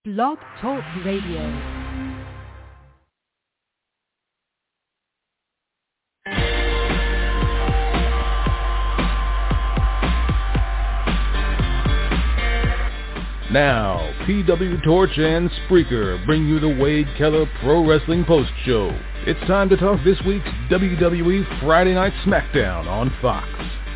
Blog Talk Radio. Now, PW Torch and Spreaker bring you the Wade Keller Pro Wrestling Post Show. It's time to talk this week's WWE Friday Night SmackDown on Fox.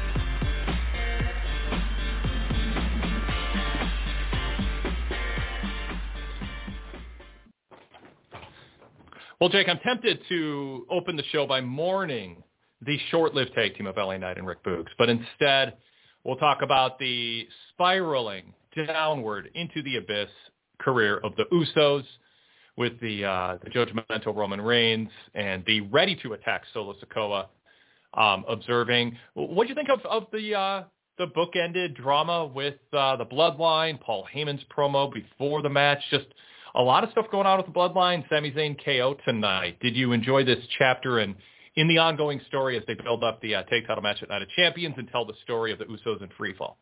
Well, Jake, I'm tempted to open the show by mourning the short-lived tag team of LA Knight and Rick Boogs, but instead we'll talk about the spiraling downward into the abyss career of the Usos with the judgmental Roman Reigns and the ready-to-attack Solo Sikoa observing. What do you think of the bookended drama with the Bloodline, Paul Heyman's promo before the match? Just a lot of stuff going on with the Bloodline. Sami Zayn KO tonight. Did you enjoy this chapter and in the ongoing story as they build up the tag title match at Night of Champions and tell the story of the Usos in Freefall?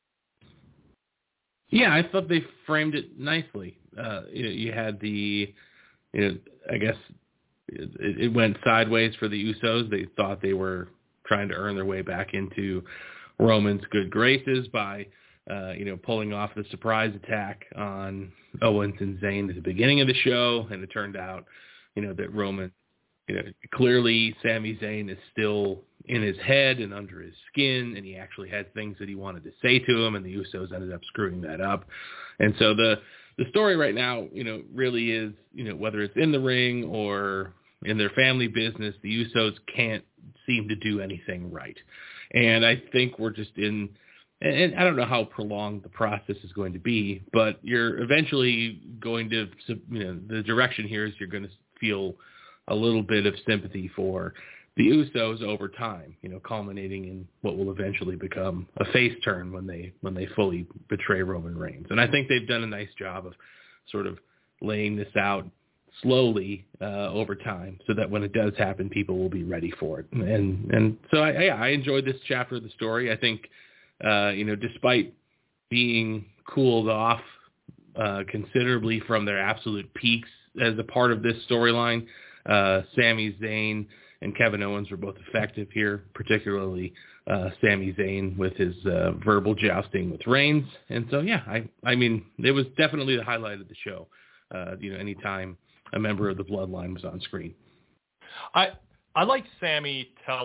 Yeah, I thought they framed it nicely. You had I guess it went sideways for the Usos. They thought they were trying to earn their way back into Roman's good graces by, pulling off the surprise attack on Owens and Zayn at the beginning of the show. And it turned out, that Roman, clearly Sami Zayn is still in his head and under his skin, and he actually had things that he wanted to say to him, and the Usos ended up screwing that up. And so the story right now, really is, whether it's in the ring or in their family business, the Usos can't seem to do anything right. And I think we're just and I don't know how prolonged the process is going to be, but you're eventually going to, the direction here is you're going to feel a little bit of sympathy for the Usos over time, culminating in what will eventually become a face turn when they fully betray Roman Reigns. And I think they've done a nice job of sort of laying this out slowly over time so that when it does happen, people will be ready for it. And so I enjoyed this chapter of the story. I think, despite being cooled off considerably from their absolute peaks as a part of this storyline, Sami Zayn and Kevin Owens were both effective here, particularly Sami Zayn with his verbal jousting with Reigns. And so, I mean, it was definitely the highlight of the show, anytime a member of the Bloodline was on screen. I liked Sami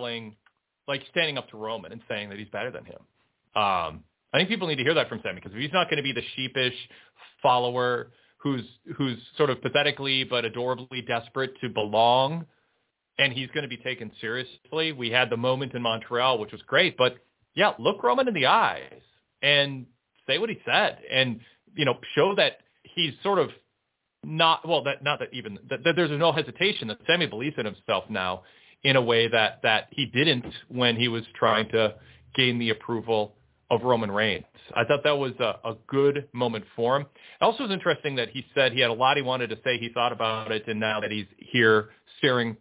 standing up to Roman and saying that he's better than him. I think people need to hear that from Sami, because if he's not going to be the sheepish follower who's sort of pathetically but adorably desperate to belong, and he's going to be taken seriously. We had the moment in Montreal, which was great, but yeah, look Roman in the eyes and say what he said, and show that he's sort of not that there's no hesitation, that Sami believes in himself now in a way that he didn't when he was trying to gain the approval of Roman Reigns. I thought that was a good moment for him. It also was interesting that he said he had a lot he wanted to say. He thought about it, and now that he's here staring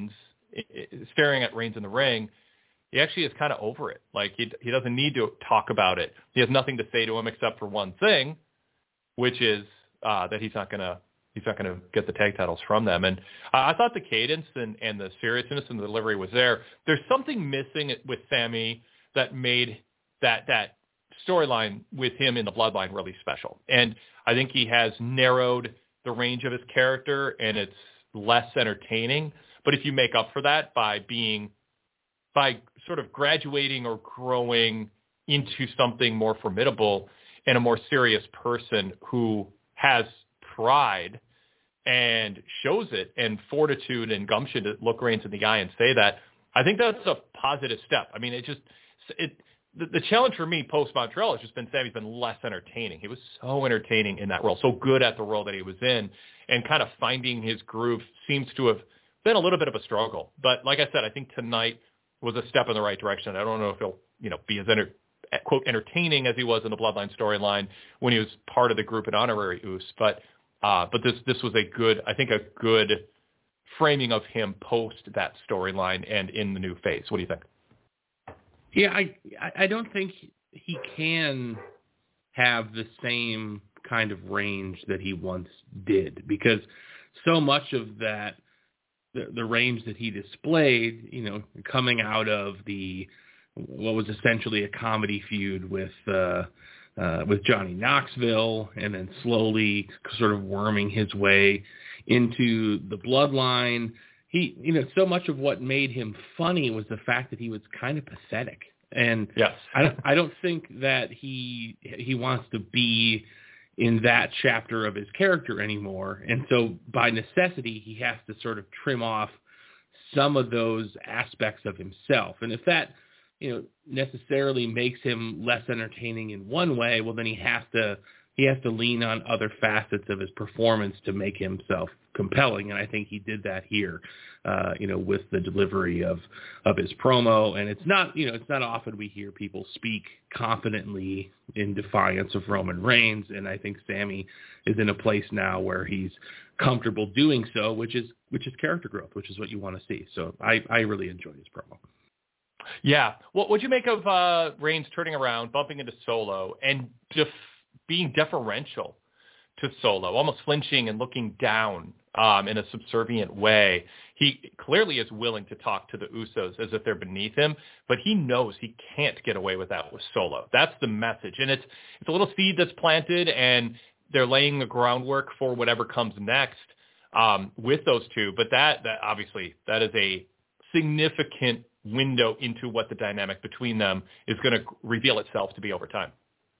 at Reigns in the ring, he actually is kind of over it. Like he doesn't need to talk about it. He has nothing to say to him except for one thing, which is that he's not gonna get the tag titles from them. And I thought the cadence and the seriousness and the delivery was there. There's something missing with Sami that made that storyline with him in the Bloodline really special. And I think he has narrowed the range of his character, and it's less entertaining. But if you make up for that by sort of graduating or growing into something more formidable and a more serious person who has pride and shows it and fortitude and gumption to look Reigns in the eye and say that, I think that's a positive step. I mean, the challenge for me post-Montreal has just been Sami's been less entertaining. He was so entertaining in that role, so good at the role that he was in, and kind of finding his groove seems to have been a little bit of a struggle. But like I said, I think tonight was a step in the right direction. I don't know if he'll be as quote entertaining as he was in the Bloodline storyline when he was part of the group at Honorary Us, but this was a good framing of him post that storyline and in the new phase. What do you think? Yeah, I don't think he can have the same kind of range that he once did, because so much of that, the range that he displayed, coming out of what was essentially a comedy feud with Johnny Knoxville, and then slowly sort of worming his way into the Bloodline. So much of what made him funny was the fact that he was kind of pathetic. And yes. I don't think that he wants to be in that chapter of his character anymore. And so by necessity, he has to sort of trim off some of those aspects of himself. And if that, necessarily makes him less entertaining in one way, well, then he has to lean on other facets of his performance to make himself compelling. And I think he did that here, with the delivery of his promo. And it's not often we hear people speak confidently in defiance of Roman Reigns. And I think Sami is in a place now where he's comfortable doing so, which is character growth, which is what you want to see. So I really enjoyed his promo. Yeah. What'd you make of Reigns turning around, bumping into Solo, and being deferential to Solo, almost flinching and looking down in a subservient way? He clearly is willing to talk to the Usos as if they're beneath him, but he knows he can't get away with that with Solo. That's the message. And it's a little seed that's planted, and they're laying the groundwork for whatever comes next with those two. But that obviously, that is a significant window into what the dynamic between them is going to reveal itself to be over time.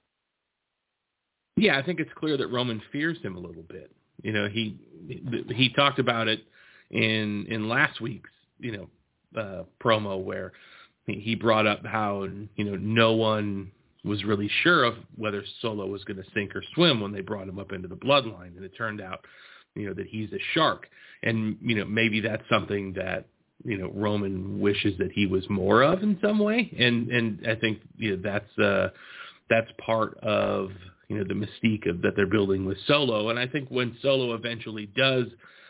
Yeah, I think it's clear that Roman fears him a little bit. He talked about it in last week's promo, where he brought up how no one was really sure of whether Solo was going to sink or swim when they brought him up into the Bloodline, and it turned out that he's a shark, and maybe that's something that Roman wishes that he was more of in some way. And I think, that's part of, the mystique that they're building with Solo. And I think when Solo eventually does,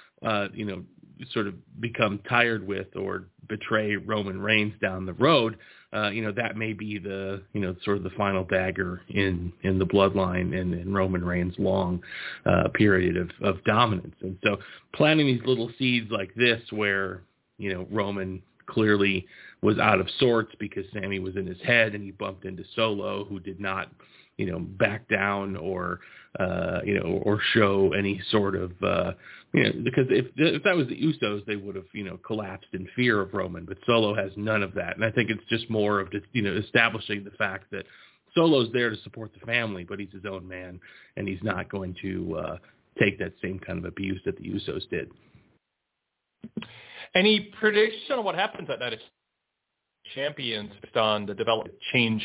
sort of become tired with or betray Roman Reigns down the road, that may be the, sort of the final dagger in the Bloodline and Roman Reigns' long period of dominance. And so planting these little seeds like this, where Roman clearly was out of sorts because Sami was in his head, and he bumped into Solo, who did not, back down or show any sort of, because if that was the Usos, they would have, collapsed in fear of Roman, but Solo has none of that. And I think it's just more of just, establishing the fact that Solo's there to support the family, but he's his own man, and he's not going to take that same kind of abuse that the Usos did. Any prediction on what happens at Night of Champions based on the development change?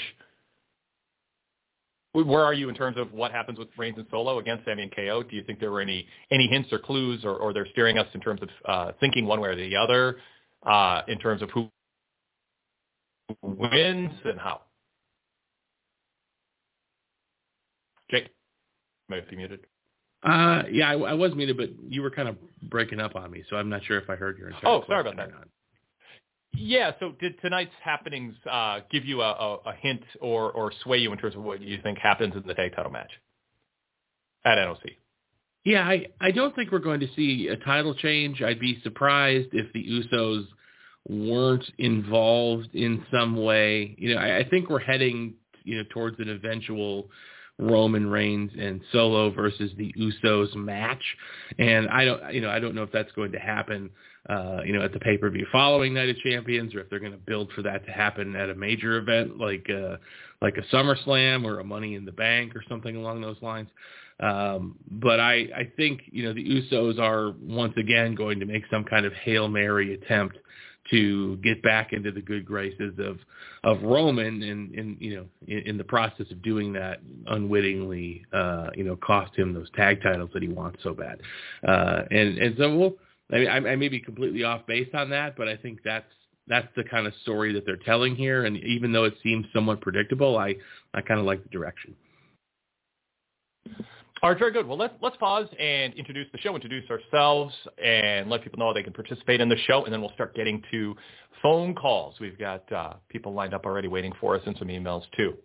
Where are you in terms of what happens with Reigns and Solo against Sami and KO? Do you think there were any hints or clues, or they're steering us in terms of thinking one way or the other in terms of who wins and how? Jake, might be muted. Yeah, I was muted, but you were kind of breaking up on me, so I'm not sure if I heard your entire question. Oh, sorry about that. Yeah, so did tonight's happenings give you a hint or sway you in terms of what you think happens in the tag title match at NOC? Yeah, I don't think we're going to see a title change. I'd be surprised if the Usos weren't involved in some way. I think we're heading, towards an eventual Roman Reigns and Solo versus the Usos match, and I don't know if that's going to happen at the pay-per-view following Night of Champions, or if they're going to build for that to happen at a major event like a SummerSlam or a Money in the Bank or something along those lines. But I think the Usos are once again going to make some kind of Hail Mary attempt to get back into the good graces of Roman, and in the process of doing that, unwittingly cost him those tag titles that he wants so bad. And so I may be completely off base on that, but I think that's the kind of story that they're telling here. And even though it seems somewhat predictable, I kind of like the direction. All right, very good. Well, let's pause and introduce the show, introduce ourselves, and let people know they can participate in the show, and then we'll start getting to phone calls. We've got people lined up already waiting for us, and some emails too.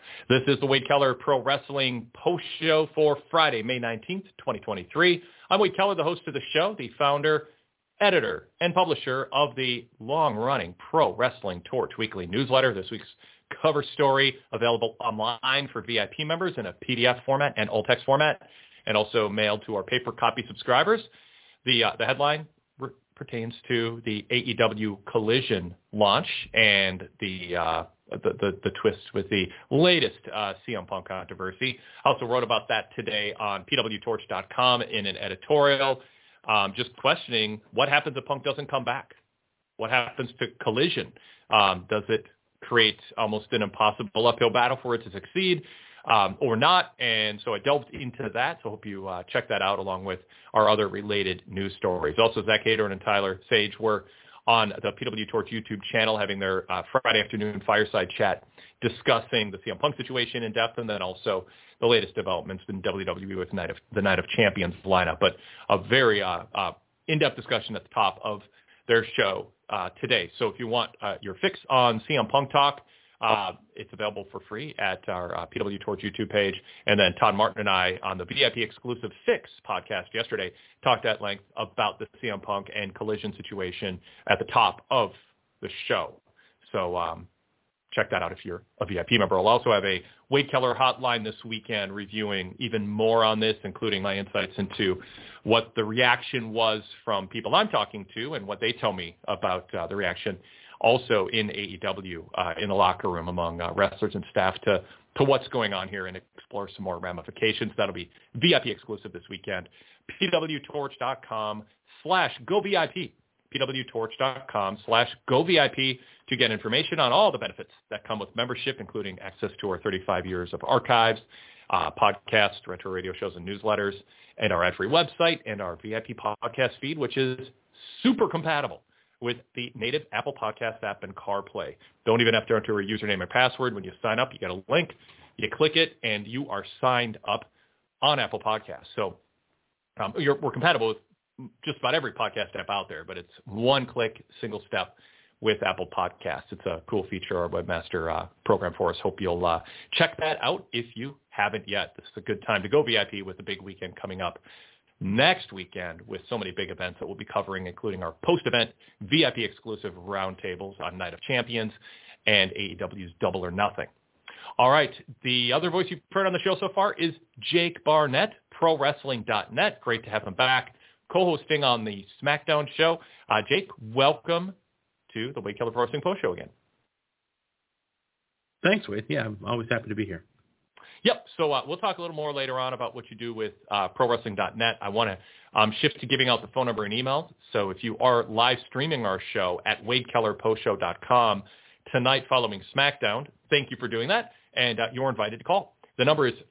This is the Wade Keller Pro Wrestling Post Show for Friday, May 19th, 2023. I'm Wade Keller, the host of the show, the founder, editor, and publisher of the long-running Pro Wrestling Torch weekly newsletter. This week's cover story available online for VIP members in a PDF format and alt text format, and also mailed to our paper copy subscribers. The headline pertains to the AEW Collision launch and the twist with the latest CM Punk controversy. I also wrote about that today on pwtorch.com in an editorial, just questioning what happens if Punk doesn't come back. What happens to Collision? Does it create almost an impossible uphill battle for it to succeed or not? And so I delved into that. So I hope you check that out along with our other related news stories. Also, Zach Hayden and Tyler Sage were on the PW Torch YouTube channel having their Friday afternoon fireside chat discussing the CM Punk situation in depth, and then also the latest developments in WWE with the Night of Champions lineup. But a very in-depth discussion at the top of their show today. So if you want your fix on CM Punk talk, it's available for free at our PW Torch YouTube page. And then Todd Martin and I on the VIP exclusive Fix podcast yesterday talked at length about the CM Punk and Collision situation at the top of the show. So check that out if you're a VIP member. I'll also have a Wade Keller hotline this weekend reviewing even more on this, including my insights into what the reaction was from people I'm talking to and what they tell me about the reaction also in AEW, in the locker room among wrestlers and staff to what's going on here and explore some more ramifications. That'll be VIP exclusive this weekend. pwtorch.com/govip. pwtorch.com/govip to get information on all the benefits that come with membership, including access to our 35 years of archives, podcasts, retro radio shows, and newsletters, and our ad-free website and our VIP podcast feed, which is super compatible with the native Apple Podcast app and CarPlay. Don't even have to enter a username and password. When you sign up, you get a link, you click it, and you are signed up on Apple Podcasts. So we're compatible with just about every podcast app out there, but it's one click, single step with Apple Podcasts. It's a cool feature our webmaster program for us. Hope you'll check that out if you haven't yet. This is a good time to go VIP with the big weekend coming up next weekend with so many big events that we'll be covering, including our post-event VIP exclusive roundtables on Night of Champions and AEW's Double or Nothing. All right, the other voice you've heard on the show so far is Jake Barnett, ProWrestling.net. Great to have him back, co-hosting on the SmackDown show. Jake, welcome to the Wade Keller Pro Wrestling Post Show again. Thanks, Wade. Yeah, I'm always happy to be here. Yep. So we'll talk a little more later on about what you do with ProWrestling.net. I want to shift to giving out the phone number and email. So if you are live streaming our show at WadeKellerPostShow.com tonight following SmackDown, thank you for doing that, and you're invited to call. The number is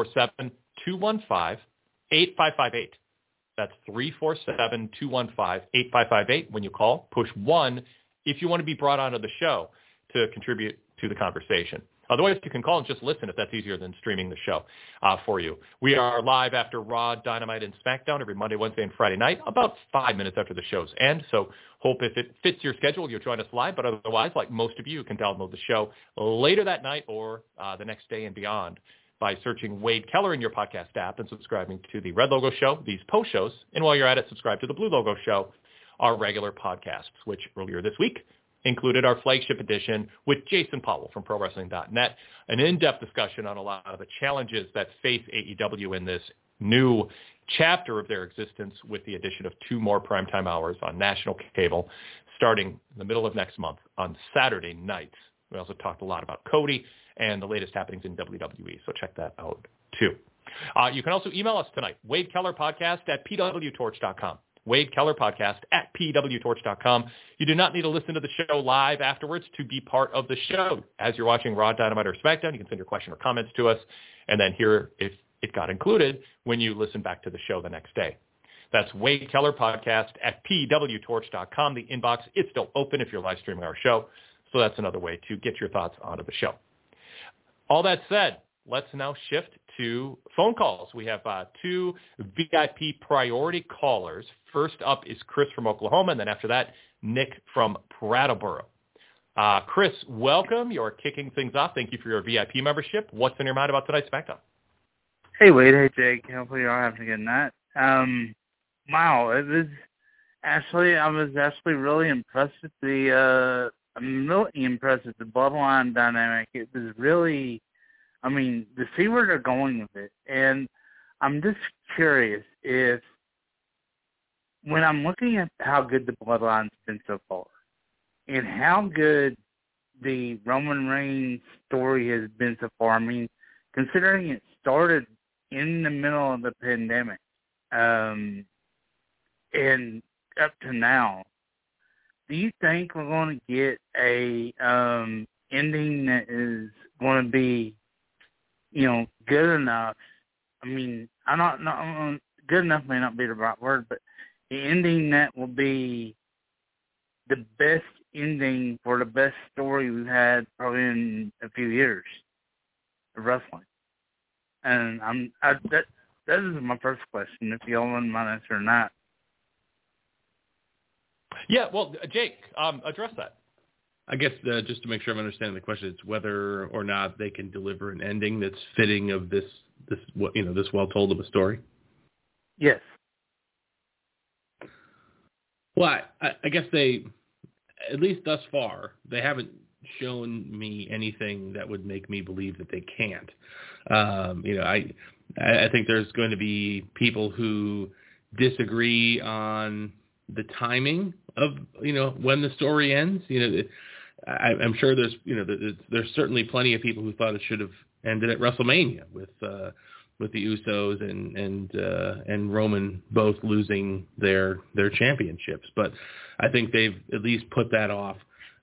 347-215-8558. That's 347-215-8558. When you call, push 1 if you want to be brought onto the show to contribute to the conversation. Otherwise, you can call and just listen if that's easier than streaming the show for you. We are live after Raw, Dynamite, and SmackDown every Monday, Wednesday, and Friday night, about 5 minutes after the shows end. So hope if it fits your schedule, you'll join us live. But otherwise, like most of you can download the show later that night or the next day and beyond by searching Wade Keller in your podcast app and subscribing to the Red Logo Show, these post shows. And while you're at it, subscribe to the Blue Logo Show, our regular podcasts, which earlier this week included our flagship edition with Jason Powell from ProWrestling.net, an in-depth discussion on a lot of the challenges that face AEW in this new chapter of their existence with the addition of 2 more primetime hours on national cable starting in the middle of next month on Saturday nights. We also talked a lot about Cody and the latest happenings in WWE, so check that out too. You can also email us tonight, WadeKellerPodcast@pwtorch.com. Wade Keller Podcast at pwtorch.com. You do not need to listen to the show live afterwards to be part of the show. As you're watching Raw, Dynamite, or SmackDown, you can send your question or comments to us and then hear if it got included when you listen back to the show the next day. That's Wade Keller Podcast at pwtorch.com. The inbox is still open if you're live streaming our show. So that's another way to get your thoughts onto the show. All that said, let's now shift to phone calls. We have 2 VIP priority callers. First up is Chris from Oklahoma, and then after that, Nick from Brattleboro. Chris, welcome. You're kicking things off. Thank you for your VIP membership. What's in your mind about tonight's SmackDown? Hey, Wade. Hey, Jake. Hopefully you're all having a good night. Wow, I was actually really impressed with I'm really impressed with the Bloodline dynamic. It was really, to see where they're going with it. And I'm just curious if, when I'm looking at how good the Bloodline's been so far, and how good the Roman Reigns story has been so far, considering it started in the middle of the pandemic, and up to now, do you think we're going to get a ending that is going to be, good enough? Good enough may not be the right word, but the ending that will be the best ending for the best story we've had probably in a few years of wrestling. And that is my first question, if y'all wouldn't mind answering that. Yeah, well, Jake, address that. I guess just to make sure I'm understanding the question, it's whether or not they can deliver an ending that's fitting of this well told of a story. Yes. Well, I guess they, at least thus far, they haven't shown me anything that would make me believe that they can't. I think there's going to be people who disagree on the timing of, when the story ends. I'm sure there's certainly plenty of people who thought it should have ended at WrestleMania with the Usos and Roman both losing their championships. But I think they've at least put that off,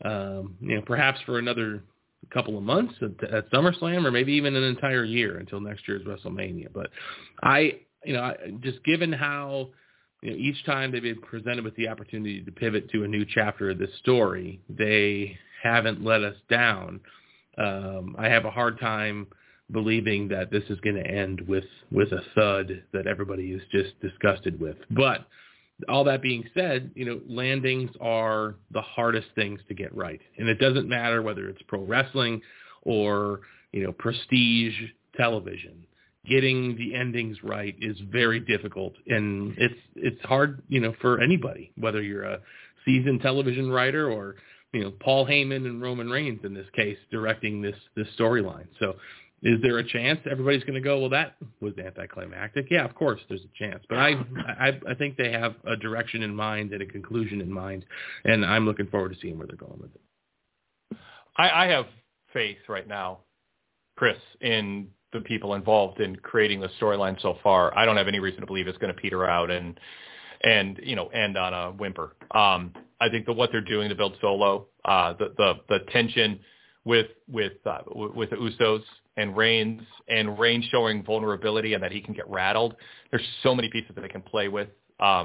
perhaps for another couple of months at SummerSlam, or maybe even an entire year until next year's WrestleMania. But I just given how, each time they've been presented with the opportunity to pivot to a new chapter of this story, they haven't let us down. I have a hard time believing that this is going to end with a thud that everybody is just disgusted with. But all that being said, landings are the hardest things to get right. And it doesn't matter whether it's pro wrestling or, prestige television. Getting the endings right is very difficult, and it's hard, for anybody, whether you're a seasoned television writer or, Paul Heyman and Roman Reigns in this case directing this storyline. So is there a chance everybody's going to go, well, that was anticlimactic? Yeah, of course there's a chance. But I think they have a direction in mind and a conclusion in mind, and I'm looking forward to seeing where they're going with it. I have faith right now, Chris, in the people involved in creating the storyline so far. I don't have any reason to believe it's going to peter out and end on a whimper. I think that what they're doing to build Solo, the tension with the Usos and Reigns showing vulnerability and that he can get rattled. There's so many pieces that they can play with.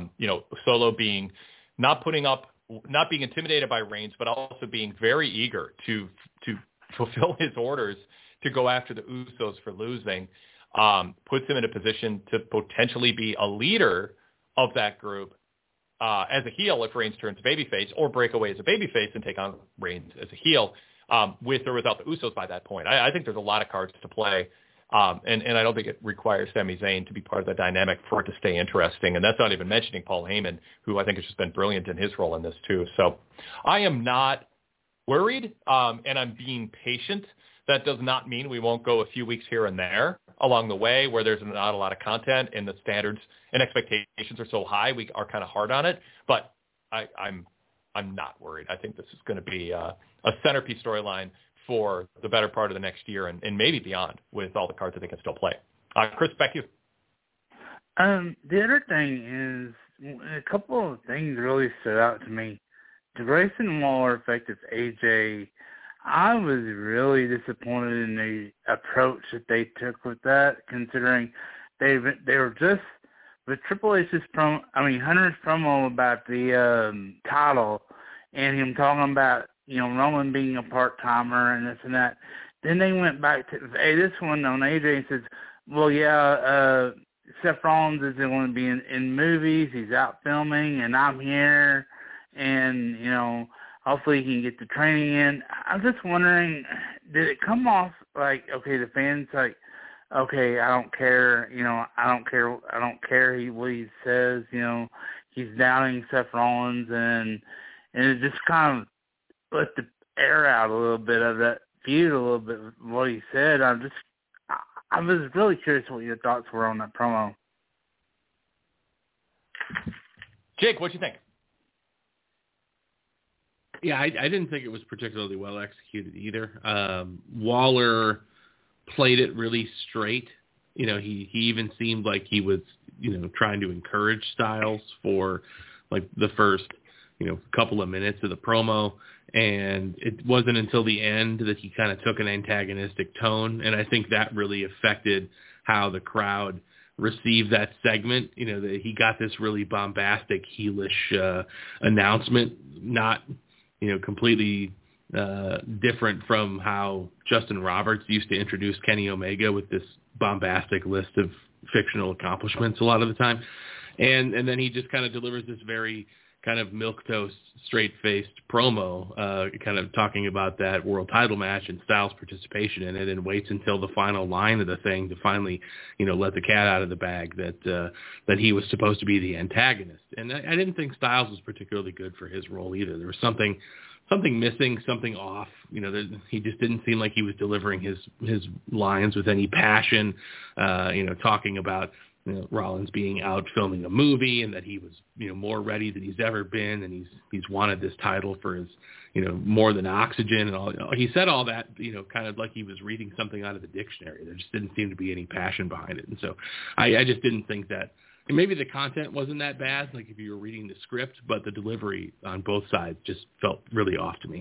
Solo being not being intimidated by Reigns, but also being very eager to fulfill his orders to go after the Usos for losing, puts him in a position to potentially be a leader of that group as a heel if Reigns turns babyface, or break away as a babyface and take on Reigns as a heel, with or without the Usos by that point. I think there's a lot of cards to play, and I don't think it requires Sami Zayn to be part of the dynamic for it to stay interesting. And that's not even mentioning Paul Heyman, who I think has just been brilliant in his role in this too. So I am not worried, and I'm being patient. That does not mean we won't go a few weeks here and there along the way where there's not a lot of content and the standards and expectations are so high we are kind of hard on it. But I'm not worried. I think this is going to be a centerpiece storyline for the better part of the next year and maybe beyond, with all the cards that they can still play. Chris, back to you. The other thing is, a couple of things really stood out to me. The Grayson Waller effect of AJ, I was really disappointed in the approach that they took with that, considering they were just with Triple H's Hunter's promo about the title and him talking about Roman being a part-timer and this and that. Then they went back to this one on AJ and says, well, yeah, Seth Rollins is going to be in movies. He's out filming, and I'm here. And, hopefully he can get the training in. I'm just wondering, did it come off like, okay, the fans like, okay, I don't care, I don't care what he says, he's downing Seth Rollins, and it just kind of let the air out a little bit of that feud, a little bit of what he said. I was really curious what your thoughts were on that promo. Jake, what'd you think? Yeah, I didn't think it was particularly well executed either. Waller played it really straight. He even seemed like he was, trying to encourage Styles for like the first, couple of minutes of the promo. And it wasn't until the end that he kind of took an antagonistic tone. And I think that really affected how the crowd received that segment. That he got this really bombastic, heelish announcement, not, completely different from how Justin Roberts used to introduce Kenny Omega with this bombastic list of fictional accomplishments a lot of the time. And then he just kind of delivers this very kind of milquetoast, straight-faced promo, kind of talking about that world title match and Styles' participation in it, and waits until the final line of the thing to finally, let the cat out of the bag that he was supposed to be the antagonist. And I didn't think Styles was particularly good for his role either. There was something missing, something off. He just didn't seem like he was delivering his lines with any passion, talking about Rollins being out filming a movie and that he was, more ready than he's ever been, and he's wanted this title for his, more than oxygen and all. He said all that, kind of like he was reading something out of the dictionary. There just didn't seem to be any passion behind it. And so I just didn't think that. And maybe the content wasn't that bad, like if you were reading the script, but the delivery on both sides just felt really off to me.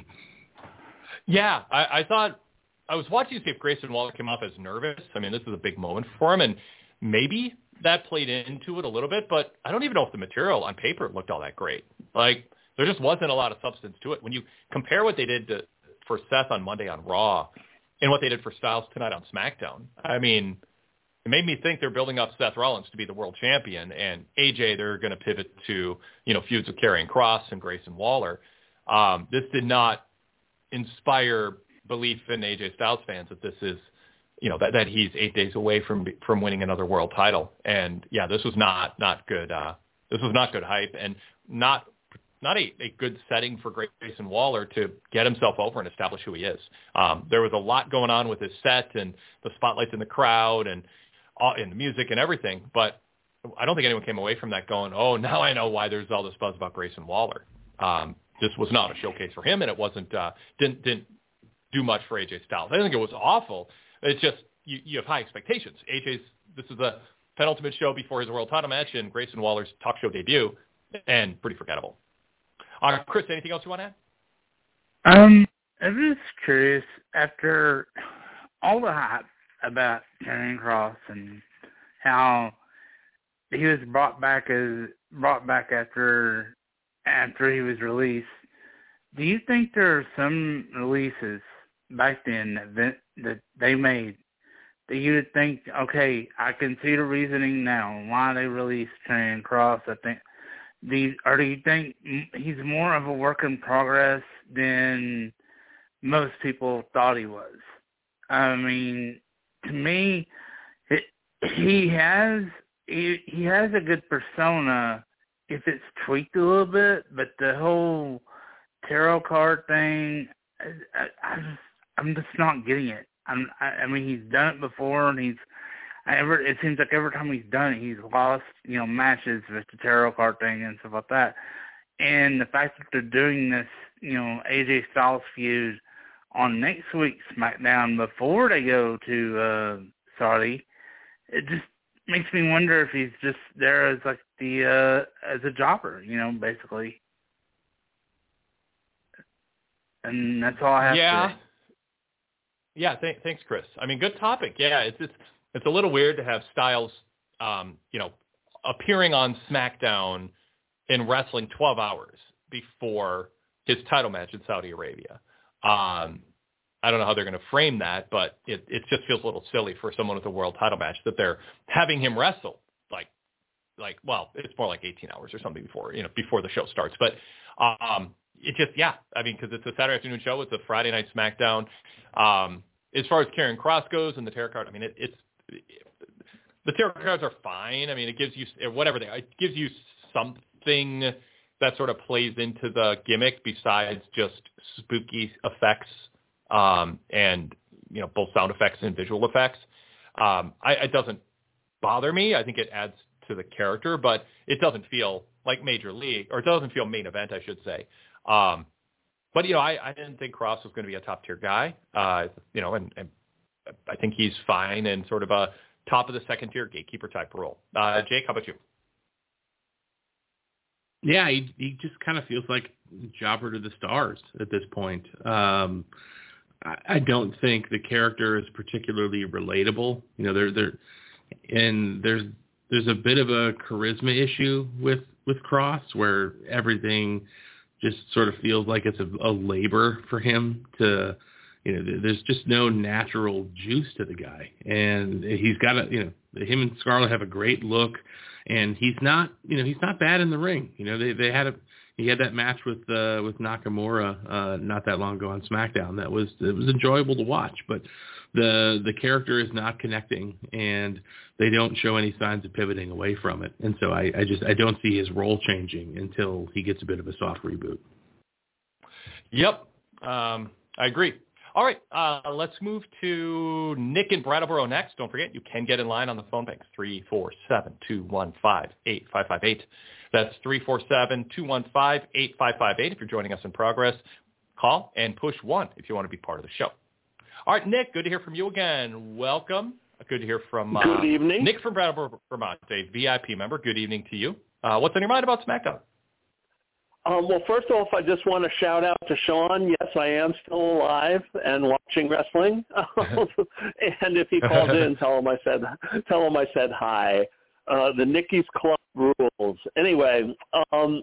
Yeah, I thought I was watching to see if Grayson Waller came off as nervous. I mean, this is a big moment for him, and maybe that played into it a little bit, but I don't even know if the material on paper looked all that great. Like, there just wasn't a lot of substance to it. When you compare what they did for Seth on Monday on Raw and what they did for Styles tonight on SmackDown, I mean, it made me think they're building up Seth Rollins to be the world champion, and AJ, they're going to pivot to, feuds with Karrion Kross and Grayson Waller. This did not inspire belief in AJ Styles fans that this is, that he's 8 days away from winning another world title. And yeah, this was not good. This was not good hype, and not a good setting for Grayson Waller to get himself over and establish who he is. There was a lot going on with his set and the spotlights in the crowd and the music and everything, but I don't think anyone came away from that going, oh, now I know why there's all this buzz about Grayson Waller. This was not a showcase for him, and it wasn't didn't do much for AJ Styles. I think it was awful. It's just you have high expectations. This is the penultimate show before his world title match and Grayson Waller's talk show debut, and pretty forgettable. Chris, anything else you want to add? I'm just curious, after all the hype about Karrion Kross and how he was brought back after he was released, do you think there are some releases back then that they made that you would think, okay, I can see the reasoning now why they released Karrion Kross? I think, do you think he's more of a work in progress than most people thought he was? I mean, to me, he has a good persona if it's tweaked a little bit, but the whole tarot card thing, I'm just not getting it. I mean, he's done it before, and it seems like every time he's done it, he's lost, matches with the tarot card thing and stuff like that. And the fact that they're doing this, AJ Styles feud on next week's SmackDown before they go to Saudi, it just makes me wonder if he's just there as like as a jobber, basically. And that's all I have to say. Yeah, thanks, Chris. I mean, good topic. Yeah, it's a little weird to have Styles, appearing on SmackDown in wrestling 12 hours before his title match in Saudi Arabia. I don't know how they're going to frame that, but it just feels a little silly for someone with a world title match that they're having him wrestle well, it's more like 18 hours or something before the show starts. But it just, I mean, because it's a Saturday afternoon show, it's a Friday night SmackDown. As far as Karrion Kross goes and the tarot card, I mean, the tarot cards are fine. I mean, it gives you it gives you something that sort of plays into the gimmick besides just spooky effects and both sound effects and visual effects. It doesn't bother me. I think it adds to the character, but it doesn't feel like Major League, or it doesn't feel main event, I should say. But I didn't think Kross was going to be a top tier guy. And I think he's fine in sort of a top of the second tier gatekeeper type role. Jake, how about you? Yeah, he just kind of feels like jobber to the stars at this point. I don't think the character is particularly relatable. There's a bit of a charisma issue with Kross, where everything just sort of feels like it's a labor for him to, there's just no natural juice to the guy. And he's got him and Scarlett have a great look, and he's not bad in the ring. He had that match with Nakamura not that long ago on SmackDown. It was enjoyable to watch, but the character is not connecting, and they don't show any signs of pivoting away from it. And so I don't see his role changing until he gets a bit of a soft reboot. Yep. I agree. All right. Let's move to Nick in Brattleboro next. Don't forget, you can get in line on the phone bank, 347-215-8558. That's 347-215-8558. If you're joining us in progress, call and push 1 if you want to be part of the show. All right, Nick, good to hear from you again. Welcome. Good to hear from good evening. Nick from Brattleboro, Vermont, a VIP member. Good evening to you. What's on your mind about SmackDown? Well, first off, I just want to shout out to Sean. Yes, I am still alive and watching wrestling. And if he calls in, tell him I said hi. The Nicky's Club rules. Anyway, and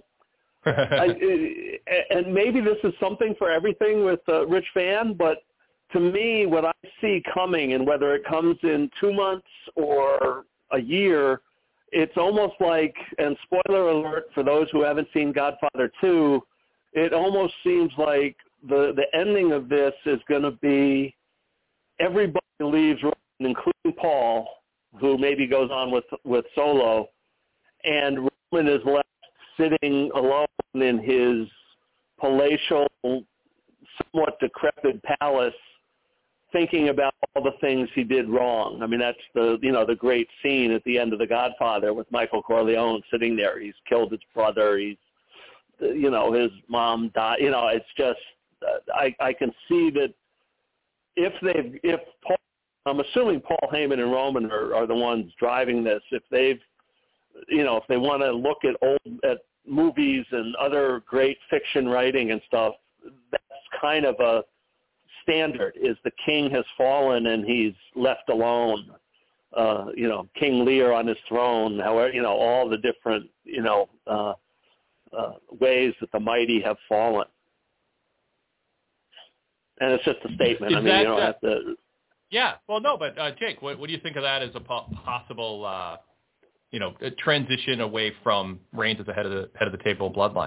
maybe this is something for everything with Rich Fan, but to me, what I see coming, and whether it comes in 2 months or a year, it's almost like, and spoiler alert for those who haven't seen Godfather 2, it almost seems like the ending of this is going to be everybody leaves, including Paul, who maybe goes on with Solo, and Roman is left sitting alone in his palatial, somewhat decrepit palace, thinking about all the things he did wrong. I mean, that's the great scene at the end of The Godfather with Michael Corleone sitting there. He's killed his brother. He's, his mom died. It's just, I can see that if Paul, I'm assuming Paul Heyman and Roman are the ones driving this. If they want to look at movies and other great fiction writing and stuff, that's kind of a standard, is the king has fallen and he's left alone. King Lear on his throne, however, all the different, ways that the mighty have fallen. And it's just a statement. You don't have to. Yeah. Well, no, but Jake, what do you think of that as a possible, a transition away from Reigns as the head of the table bloodline?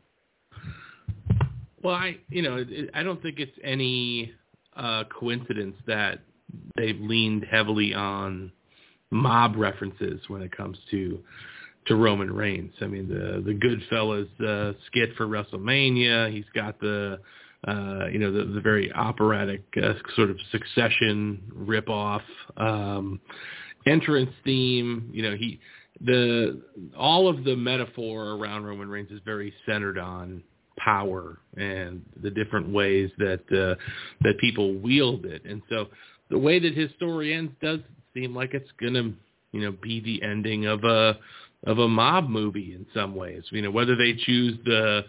Well, I don't think it's any coincidence that they've leaned heavily on mob references when it comes to Roman Reigns. I mean, the Goodfellas skit for WrestleMania. He's got the very operatic sort of Succession ripoff entrance theme. All of the metaphor around Roman Reigns is very centered on power and the different ways that people wield it. And so the way that his story ends does seem like it's going to, be the ending of a mob movie in some ways. Whether they choose the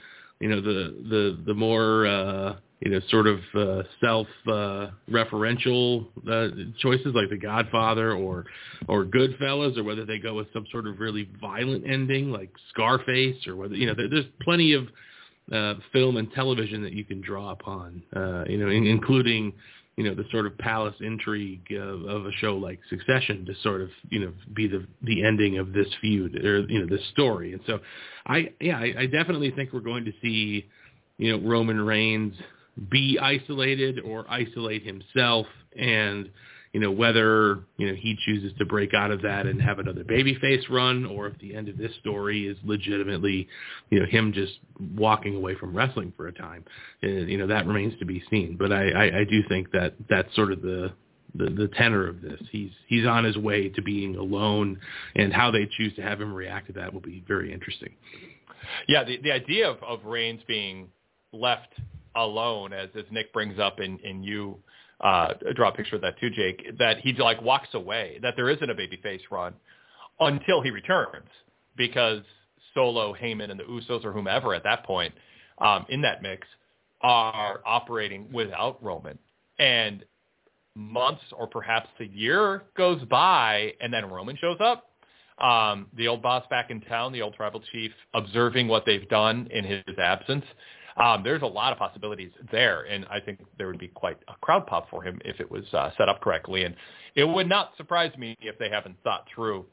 more sort of self-referential choices like The Godfather or Goodfellas, or whether they go with some sort of really violent ending like Scarface, or whether there's plenty of film and television that you can draw upon, including the sort of palace intrigue of a show like Succession to sort of be the ending of this feud or this story. And so I definitely think we're going to see Roman Reigns be isolated or isolate himself, and whether he chooses to break out of that and have another babyface run, or if the end of this story is legitimately him just walking away from wrestling for a time. That remains to be seen. But I do think that that's sort of the tenor of this. He's on his way to being alone, and how they choose to have him react to that will be very interesting. Yeah, the idea of Reigns being left alone, as Nick brings up, and you draw a picture of that too, Jake, that he walks away, that there isn't a babyface run until he returns, because Solo, Heyman, and the Usos, or whomever at that point in that mix, are operating without Roman. And months or perhaps a year goes by, and then Roman shows up. The old boss back in town, the old tribal chief, observing what they've done in his absence. There's a lot of possibilities there, and I think there would be quite a crowd pop for him if it was set up correctly. And it would not surprise me if they haven't thought through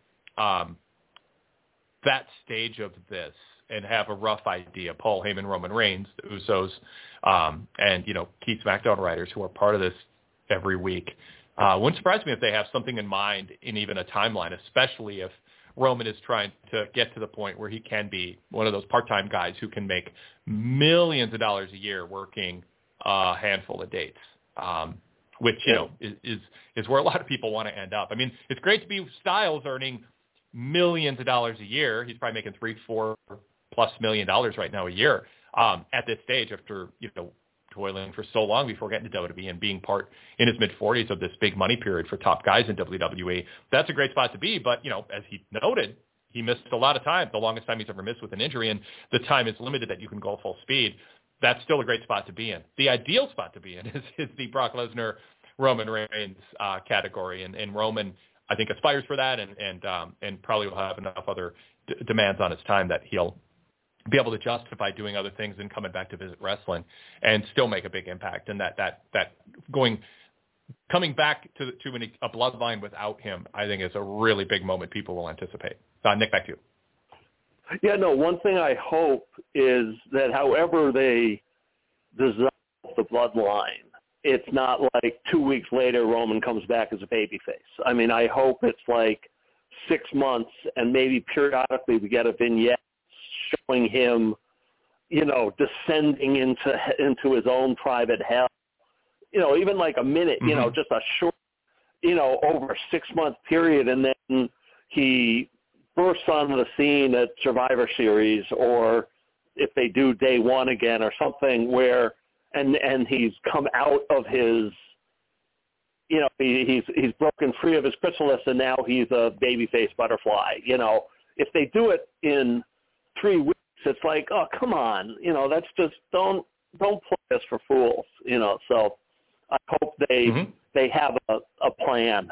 that stage of this and have a rough idea. Paul Heyman, Roman Reigns, the Usos, and key SmackDown writers who are part of this every week. Wouldn't surprise me if they have something in mind in even a timeline, especially if Roman is trying to get to the point where he can be one of those part-time guys who can make millions of dollars a year working a handful of dates, which, is where a lot of people want to end up. I mean, it's great to be Styles earning millions of dollars a year. He's probably making $3-4+ million right now a year at this stage after, toiling for so long before getting to WWE and being part in his mid-40s of this big money period for top guys in WWE. That's a great spot to be, but, as he noted, he missed a lot of time, the longest time he's ever missed with an injury, and the time is limited that you can go full speed. That's still a great spot to be in. The ideal spot to be in is the Brock Lesnar, Roman Reigns category, and Roman, I think, aspires for that, and probably will have enough other demands on his time that he'll be able to justify doing other things and coming back to visit wrestling and still make a big impact. And that coming back to a bloodline without him, I think is a really big moment people will anticipate. Nick, back to you. Yeah, no, one thing I hope is that however they dissolve the bloodline, it's not like 2 weeks later Roman comes back as a babyface. I mean, I hope it's like 6 months, and maybe periodically we get a vignette showing him, descending into his own private hell. Even like a minute, just a short, over a 6-month period, and then he bursts onto the scene at Survivor Series, or if they do day one again or something, where and he's come out of his, he's broken free of his chrysalis, and now he's a babyface butterfly. If they do it in 3 weeks, it's like, oh, come on, that's just don't play us for fools, So I hope they have a plan.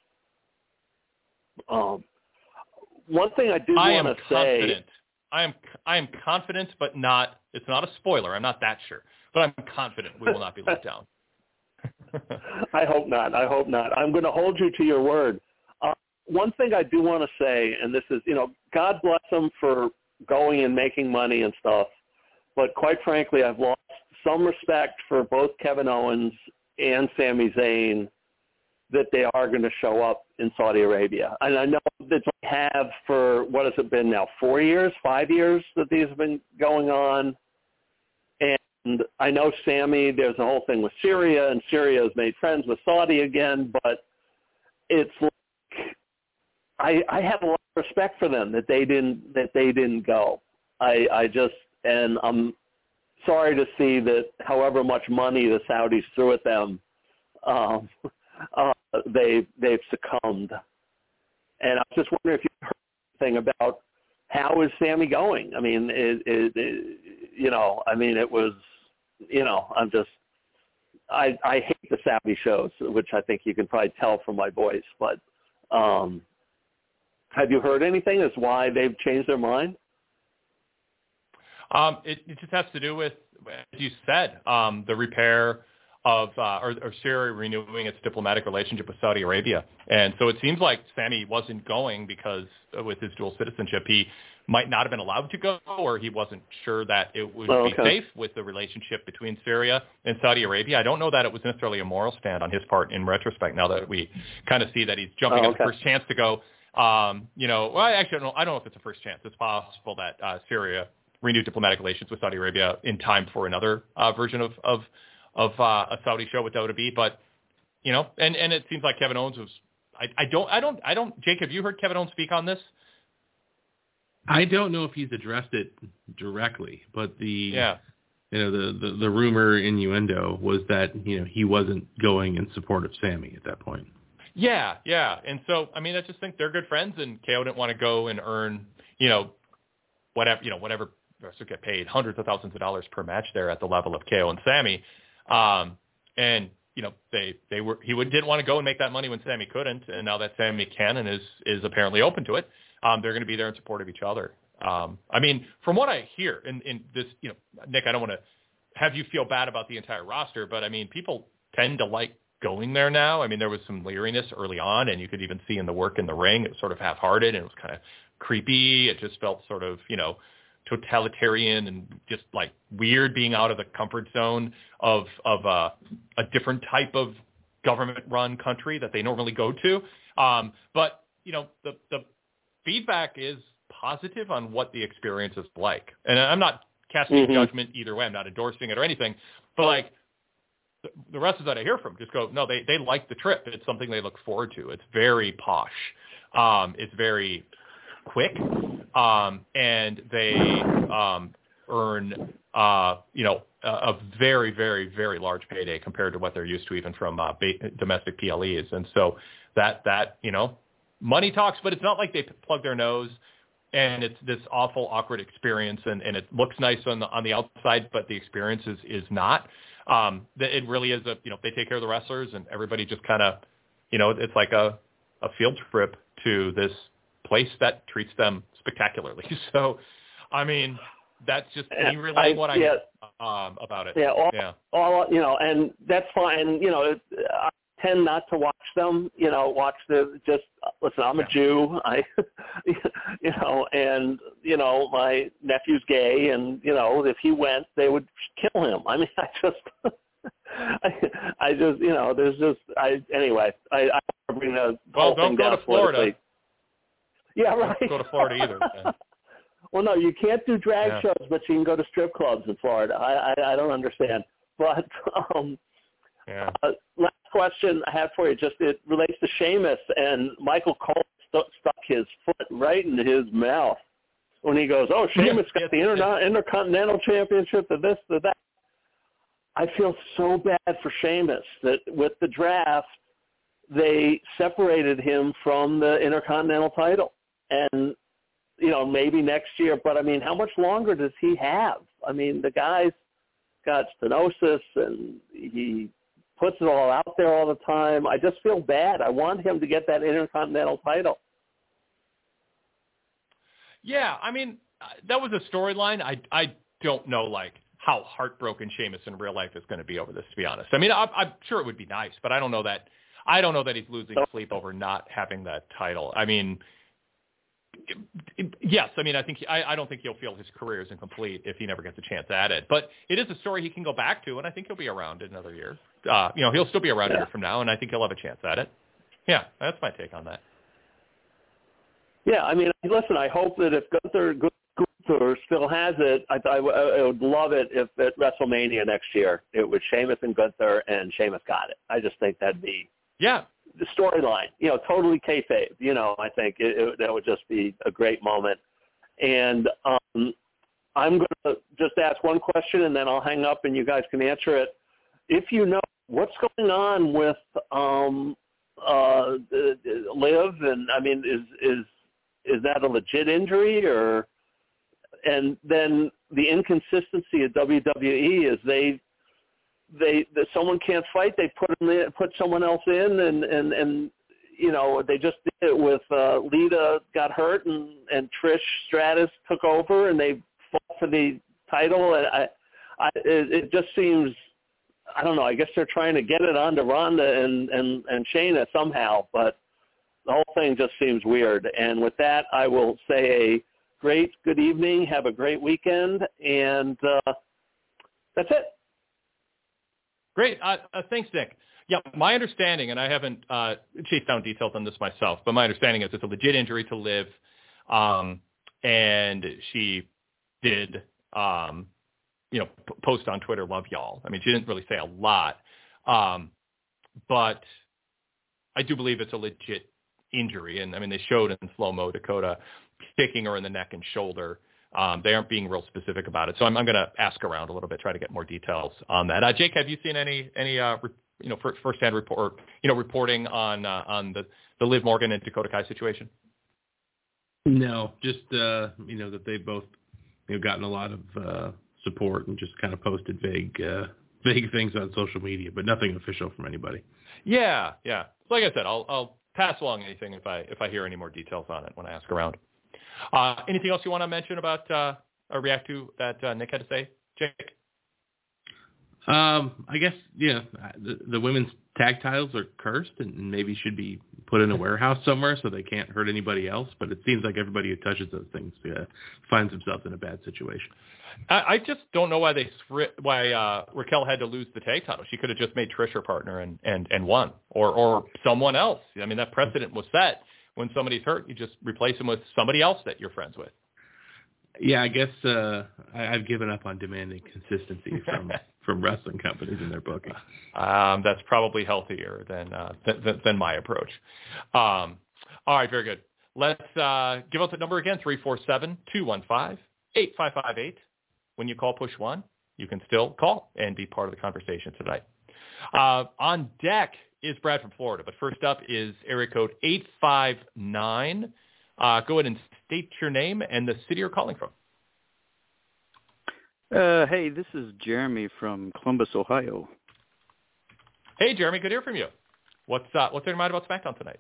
One thing I do want to say, I am confident, but it's not a spoiler. I'm not that sure, but I'm confident we will not be let down. I hope not. I'm going to hold you to your word. One thing I do want to say, and this is, God bless them for going and making money and stuff, but quite frankly, I've lost some respect for both Kevin Owens and Sami Zayn, that they are going to show up in Saudi Arabia. And I know that they have for, what has it been now, 4 years, 5 years that these have been going on. And I know Sami, there's a whole thing with Syria, and Syria has made friends with Saudi again, but it's like, I have a lot of respect for them that they didn't go. I just, and I'm sorry to see that however much money the Saudis threw at them, they've succumbed. And I was just wondering if you heard anything about how is Sami going? I mean, it was, I'm just, I hate the Saudi shows, which I think you can probably tell from my voice, but have you heard anything as why they've changed their mind? It just has to do with, as you said, the repair of or Syria renewing its diplomatic relationship with Saudi Arabia. And so it seems like Sami wasn't going because with his dual citizenship, he might not have been allowed to go, or he wasn't sure that it would be safe with the relationship between Syria and Saudi Arabia. I don't know that it was necessarily a moral stand on his part in retrospect, now that we kind of see that he's jumping at the first chance to go. Well, actually, I don't know if it's a first chance. It's possible that Syria renewed diplomatic relations with Saudi Arabia in time for another version of a Saudi show with WWE. But, and it seems like Kevin Owens was, I don't, Jake, have you heard Kevin Owens speak on this? I don't know if he's addressed it directly, but the rumor innuendo was that, he wasn't going in support of Sammy at that point. Yeah. And so, I mean, I just think they're good friends, and KO didn't want to go and earn, whatever wrestlers get paid hundreds of thousands of dollars per match there at the level of KO and Sammy. And, he didn't want to go and make that money when Sammy couldn't. And now that Sammy can and is apparently open to it, they're going to be there in support of each other. I mean, from what I hear in this, Nick, I don't want to have you feel bad about the entire roster, but I mean, people tend to like going there now. I mean, there was some leeriness early on, and you could even see in the work in the ring, it was sort of half-hearted and it was kind of creepy. It just felt sort of, totalitarian and just like weird being out of the comfort zone of a different type of government-run country that they normally go to. But, the feedback is positive on what the experience is like. And I'm not casting judgment either way. I'm not endorsing it or anything. But, like, the wrestlers that I hear from just go, no, they like the trip. It's something they look forward to. It's very posh. It's very quick. And they earn, a very, very, very large payday compared to what they're used to even from domestic PLEs. And so that money talks, but it's not like they plug their nose and it's this awful, awkward experience, and it looks nice on the outside, but the experience is not. It really is they take care of the wrestlers, and everybody just kind of, it's like a field trip to this place that treats them spectaculararly. So, I mean, that's just me relaying what I hear about it. All and that's fine. I tend not to watch them. Listen, I'm a Jew. And my nephew's gay, and if he went, they would kill him. I mean, anyway. I bring the whole thing down. Don't go to Florida. Yeah, right. Don't go to Florida either. Well, no, you can't do drag shows, but you can go to strip clubs in Florida. I don't understand. But last question I have for you, it relates to Sheamus, and Michael Cole stuck his foot right in his mouth when he goes, Sheamus got the Intercontinental Championship, to this, to that. I feel so bad for Sheamus that with the draft, they separated him from the Intercontinental title. And, maybe next year, but I mean, how much longer does he have? I mean, the guy's got stenosis and he puts it all out there all the time. I just feel bad. I want him to get that Intercontinental title. Yeah, I mean, that was a storyline. I don't know, like, how heartbroken Sheamus in real life is going to be over this, to be honest. I mean, I'm sure it would be nice, but I don't know that he's losing sleep over not having that title. I mean, yes, I mean, I don't think he'll feel his career is incomplete if he never gets a chance at it. But it is a story he can go back to, and I think he'll be around in another year. He'll still be around a year from now, and I think he'll have a chance at it. Yeah, that's my take on that. Yeah, I mean, listen, I hope that if Gunther still has it, I would love it if at WrestleMania next year it was Sheamus and Gunther, and Sheamus got it. I just think that'd be the storyline, totally kayfabe. I think that would just be a great moment. And I'm going to just ask one question, and then I'll hang up, and you guys can answer it. If you know what's going on with Liv, and I mean, is that a legit injury, or? And then the inconsistency of WWE is someone can't fight, they put someone else in, and they just did it with Lita got hurt, and Trish Stratus took over, and they fought for the title. And it just seems, I don't know, I guess they're trying to get it onto Ronda and Shayna somehow, but the whole thing just seems weird. And with that, I will say a good evening. Have a great weekend. And that's it. Great. Thanks, Nick. Yeah, my understanding, and I haven't chased down details on this myself, but my understanding is it's a legit injury to Liv, and she did, post on Twitter, "Love y'all." I mean, she didn't really say a lot, but I do believe it's a legit injury. And I mean, they showed in slow-mo Dakota kicking her in the neck and shoulder. They aren't being real specific about it. So I'm going to ask around a little bit, try to get more details on that. Jake, have you seen any firsthand reporting on the Liv Morgan and Dakota Kai situation? No, just that they've both gotten a lot of support and just kind of posted vague things on social media, but nothing official from anybody. Yeah. So like I said, I'll pass along anything if I hear any more details on it when I ask around. Anything else you want to mention about or react to that Nick had to say, Jake? I guess, the women's tag titles are cursed and maybe should be put in a warehouse somewhere so they can't hurt anybody else. But it seems like everybody who touches those things finds themselves in a bad situation. I just don't know why Raquel had to lose the tag title. She could have just made Trish her partner and won, or someone else. I mean, that precedent was set. When somebody's hurt, you just replace them with somebody else that you're friends with. Yeah, I guess I've given up on demanding consistency from wrestling companies in their booking. That's probably healthier than my approach. All right, very good. Let's give out the number again, 347-215-8558. When you call push 1, you can still call and be part of the conversation tonight. On deck is Brad from Florida, but first up is area code 859. Go ahead and state your name and the city you're calling from. Hey, this is Jeremy from Columbus, Ohio. Hey, Jeremy, good to hear from you. What's on your mind about SmackDown tonight?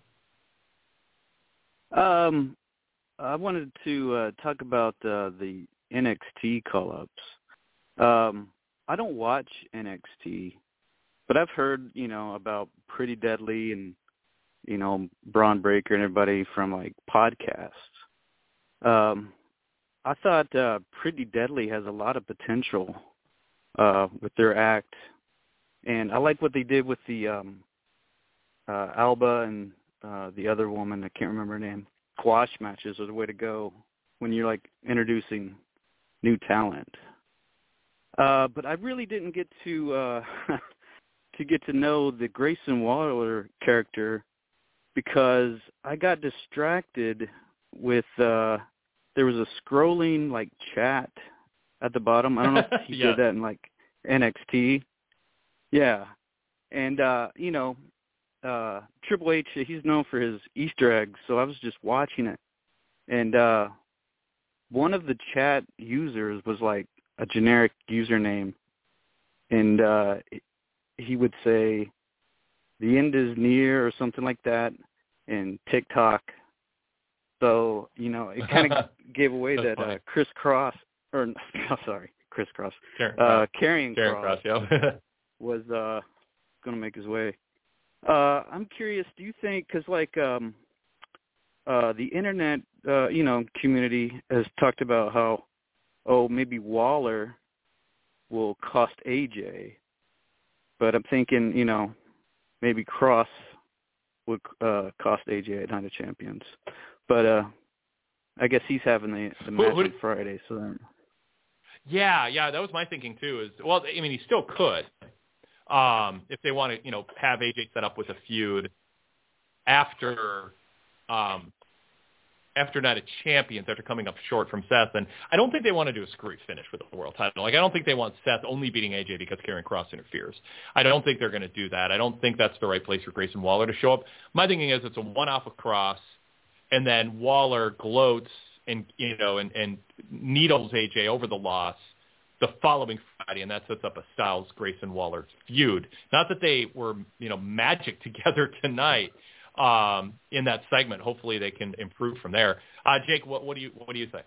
I wanted to talk about the NXT call-ups. I don't watch NXT, but I've heard, about Pretty Deadly and, Braun Breaker and everybody from, podcasts. I thought Pretty Deadly has a lot of potential with their act. And I like what they did with the Alba and the other woman, I can't remember her name. Squash matches are the way to go when you're, introducing new talent. But I really didn't get to get to know the Grayson Waller character because I got distracted with there was a scrolling chat at the bottom. I don't know if he did that in NXT. Yeah. And Triple H, he's known for his Easter eggs, so I was just watching it. And one of the chat users was a generic username, and he would say, "The end is near," or something like that, in TikTok. So, it kind of gave away that Karrion Kross was going to make his way. I'm curious, do you think, because the internet, community has talked about how, maybe Waller will cost AJ, but I'm thinking, maybe Cross would cost AJ at Night of Champions. But I guess he's having the match on Friday, so then. Yeah, that was my thinking too. He still could, if they want to, have AJ set up with a feud after Night of Champions, after coming up short from Seth. And I don't think they want to do a screwy finish with the world title. I don't think they want Seth only beating AJ because Karrion Kross interferes. I don't think they're going to do that. I don't think that's the right place for Grayson Waller to show up. My thinking is it's a one-off of Kross, and then Waller gloats and needles AJ over the loss the following Friday, and that sets up a Styles Grayson Waller feud. Not that they were magic together tonight in that segment. Hopefully they can improve from there. Jake, what do you think?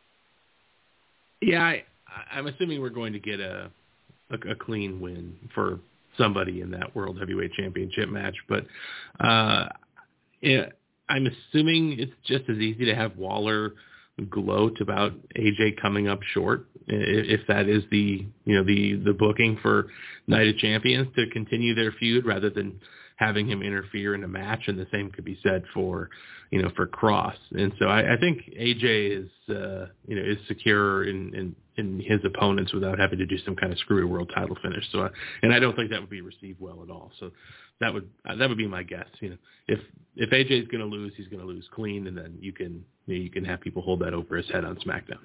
Yeah, I'm assuming we're going to get a clean win for somebody in that World Heavyweight Championship match, but I'm assuming it's just as easy to have Waller gloat about AJ coming up short, if that is the booking for Night of Champions, to continue their feud rather than having him interfere in a match. And the same could be said for Cross. And so I think AJ is secure in his opponents without having to do some kind of screwy world title finish. So and I don't think that would be received well at all. So that would be my guess. If AJ is going to lose, he's going to lose clean, and then you can have people hold that over his head on SmackDown.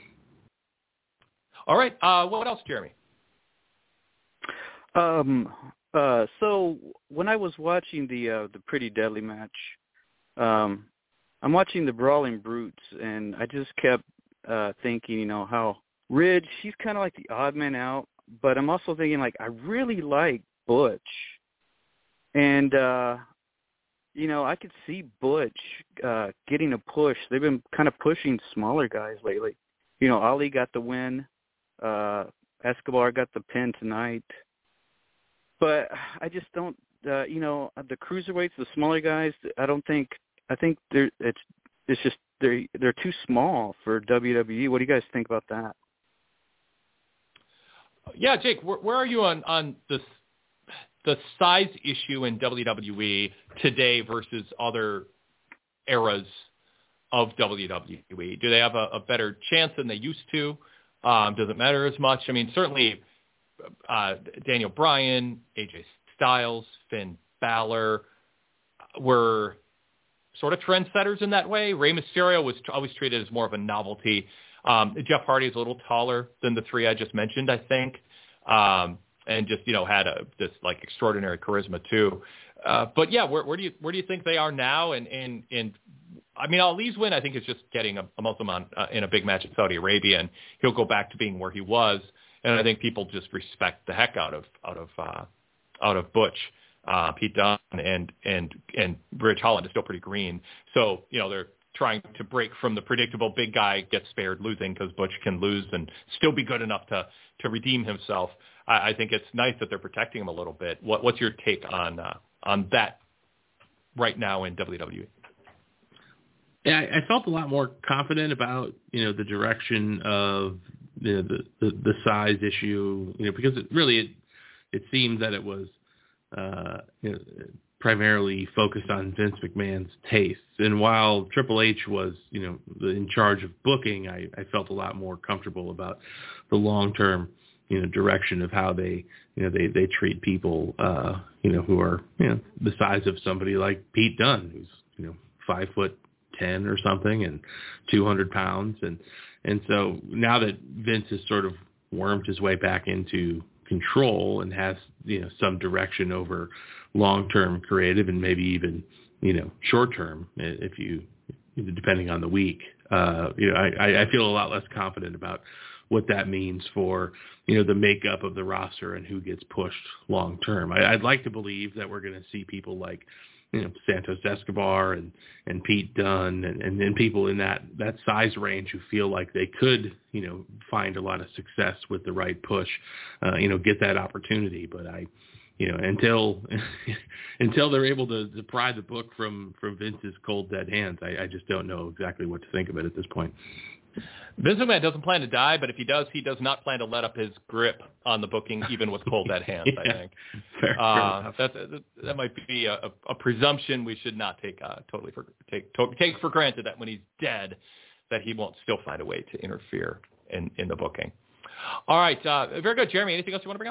All right. What else, Jeremy? So when I was watching the Pretty Deadly match, I'm watching the Brawling Brutes, and I just kept thinking, how Ridge, he's kind of like the odd man out, but I'm also thinking, like, I really like Butch. And, I could see Butch getting a push. They've been kind of pushing smaller guys lately. Ali got the win. Escobar got the pin tonight. But I just don't, the cruiserweights, the smaller guys, I think they're too small for WWE. What do you guys think about that? Yeah, Jake, where are you on the size issue in WWE today versus other eras of WWE? Do they have a better chance than they used to? Does it matter as much? I mean, certainly Daniel Bryan, AJ Styles, Finn Balor were sort of trendsetters in that way. Rey Mysterio was always treated as more of a novelty. Jeff Hardy is a little taller than the three I just mentioned, I think, and just had this like extraordinary charisma too. But yeah, where do you think they are now? And I mean, Ali's win, I think, is just getting a Muslim on in a big match in Saudi Arabia, and he'll go back to being where he was. And I think people just respect the heck out of Butch, Pete Dunne, and Ridge Holland is still pretty green. So they're trying to break from the predictable big guy gets spared losing because Butch can lose and still be good enough to redeem himself. I think it's nice that they're protecting him a little bit. What's your take on that right now in WWE? Yeah, I felt a lot more confident about the direction of the size issue, because it seemed that it was primarily focused on Vince McMahon's tastes. And while Triple H was in charge of booking, I felt a lot more comfortable about the long term direction of how they treat people who are the size of somebody like Pete Dunne, who's 5'10" or something and 200 pounds, and so now that Vince has sort of wormed his way back into control and has some direction over long-term creative and maybe even short-term, if you depending on the week, I feel a lot less confident about what that means for the makeup of the roster and who gets pushed long-term. I'd like to believe that we're going to see people like Santos Escobar and Pete Dunne and people in that size range who feel like they could, find a lot of success with the right push, get that opportunity. But until they're able to pry the book from Vince's cold dead hands, I just don't know exactly what to think of it at this point. Vince McMahon doesn't plan to die, but if he does not plan to let up his grip on the booking, even with cold dead hands. Yeah, I think fair enough. That might be a presumption we should not take take for granted, that when he's dead, that he won't still find a way to interfere in the booking. All right, very good, Jeremy. Anything else you want to bring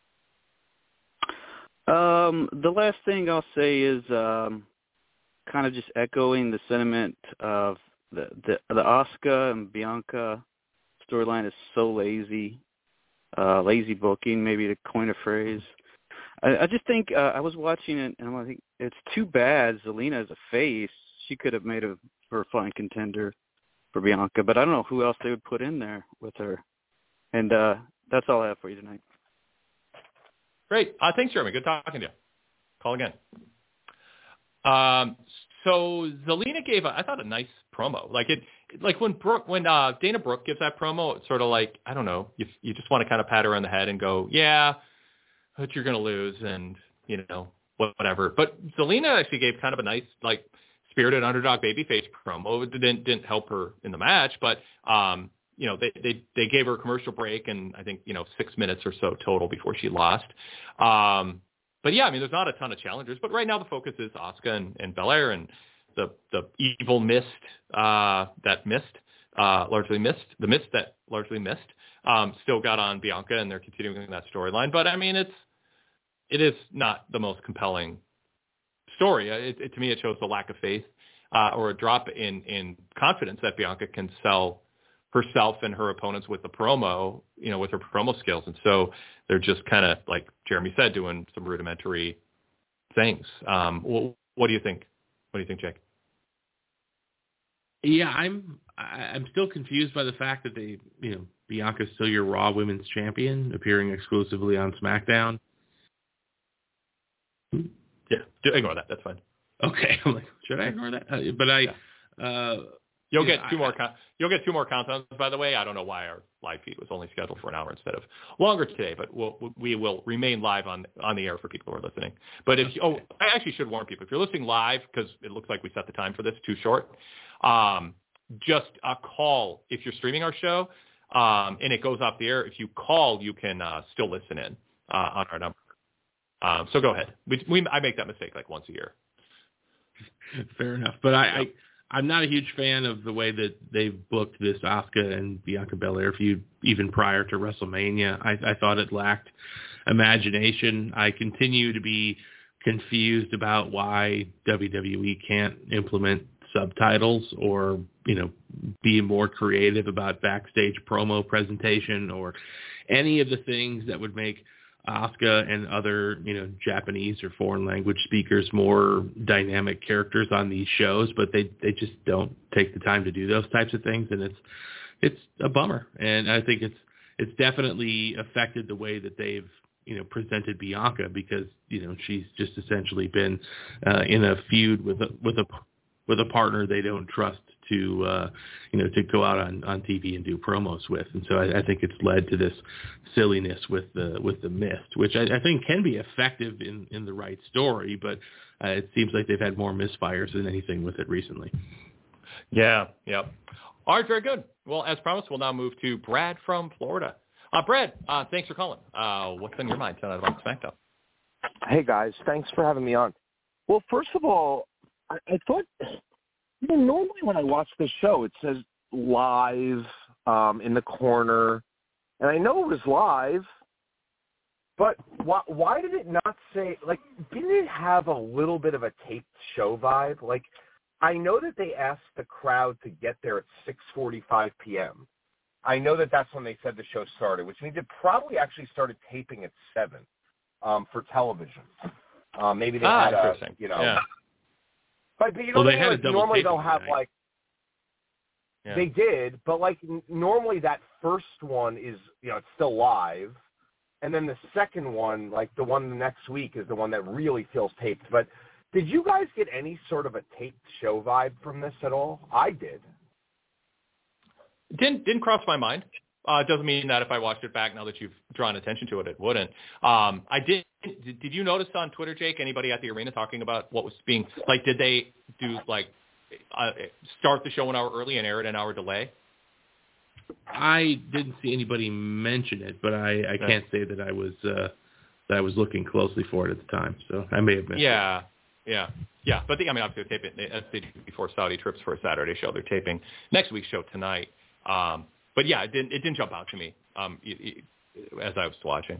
up? The last thing I'll say is kind of just echoing the sentiment of the Asuka and Bianca storyline is so lazy booking, maybe to coin a phrase. I just think I was watching it, and I think it's too bad Zelina is a face. She could have made her a fine contender for Bianca, but I don't know who else they would put in there with her. And that's all I have for you tonight. Great. Thanks, Jeremy. Good talking to you. Call again. So Zelina gave I thought a nice promo. When Dana Brooke gives that promo, it's sort of like, I don't know, you just want to kind of pat her on the head and go, yeah, but you're going to lose and whatever. But Zelina actually gave kind of a nice spirited underdog babyface promo. It didn't help her in the match, but they gave her a commercial break, and I think 6 minutes or so total before she lost. But yeah, I mean, there's not a ton of challengers, but right now the focus is Asuka and Belair, and the evil mist that missed. Largely missed. The mist that largely missed still got on Bianca, and they're continuing that storyline. But I mean, it is not the most compelling story. To me, it shows a lack of faith or a drop in confidence that Bianca can sell herself and her opponents with the promo, with her promo skills. And so they're just kind of, like Jeremy said, doing some rudimentary things. What do you think? What do you think, Jake? Yeah, I'm still confused by the fact that Bianca's still your Raw Women's Champion, appearing exclusively on SmackDown. Yeah, ignore that. That's fine. Okay, I'm like, should I ignore that? But you'll get two more. You'll get 2 more countdowns. By the way, I don't know why our live feed was only scheduled for an hour instead of longer today, but we will remain live on the air for people who are listening. But I actually should warn people, if you're listening live, because it looks like we set the time for this too short. Just a call if you're streaming our show, and it goes off the air. If you call, you can still listen in on our number. So go ahead. I make that mistake like once a year. Fair enough, but I'm not a huge fan of the way that they've booked this Asuka and Bianca Belair feud even prior to WrestleMania. I thought it lacked imagination. I continue to be confused about why WWE can't implement subtitles or be more creative about backstage promo presentation or any of the things that would make Asuka and other Japanese or foreign language speakers more dynamic characters on these shows, but they just don't take the time to do those types of things, and it's a bummer. And I think it's definitely affected the way that they've presented Bianca, because she's just essentially been in a feud with a partner they don't trust to go out on TV and do promos with. And so I think it's led to this silliness with the mist, which I think can be effective in the right story, but it seems like they've had more misfires than anything with it recently. Yeah. Yep. All right. Very good. Well, as promised, we'll now move to Brad from Florida. Brad, thanks for calling. What's on your mind tonight about SmackDown? Hey guys, thanks for having me on. Well, first of all, I thought, normally when I watch this show, it says live in the corner, and I know it was live, but why did it not say, didn't it have a little bit of a taped show vibe? I know that they asked the crowd to get there at 6:45 p.m. I know that that's when they said the show started, which means it probably actually started taping at 7 for television. Maybe they had Yeah. But they had a double normally they'll have night. Yeah. They did, but normally that first one is it's still live, and then the second one, the one the next week, is the one that really feels taped. But did you guys get any sort of a taped show vibe from this at all? I did. Didn't cross my mind. It doesn't mean that if I watched it back now that you've drawn attention to it, it wouldn't. I did. Did you notice on Twitter, Jake, anybody at the arena talking about what was being did they do start the show an hour early and air it an hour delay? I didn't see anybody mention it, but I can't say that I was looking closely for it at the time, so I may have missed it. Yeah. But obviously they're taping as they do before Saudi trips for a Saturday show. They're taping next week's show tonight. But yeah, it didn't jump out to me as I was watching.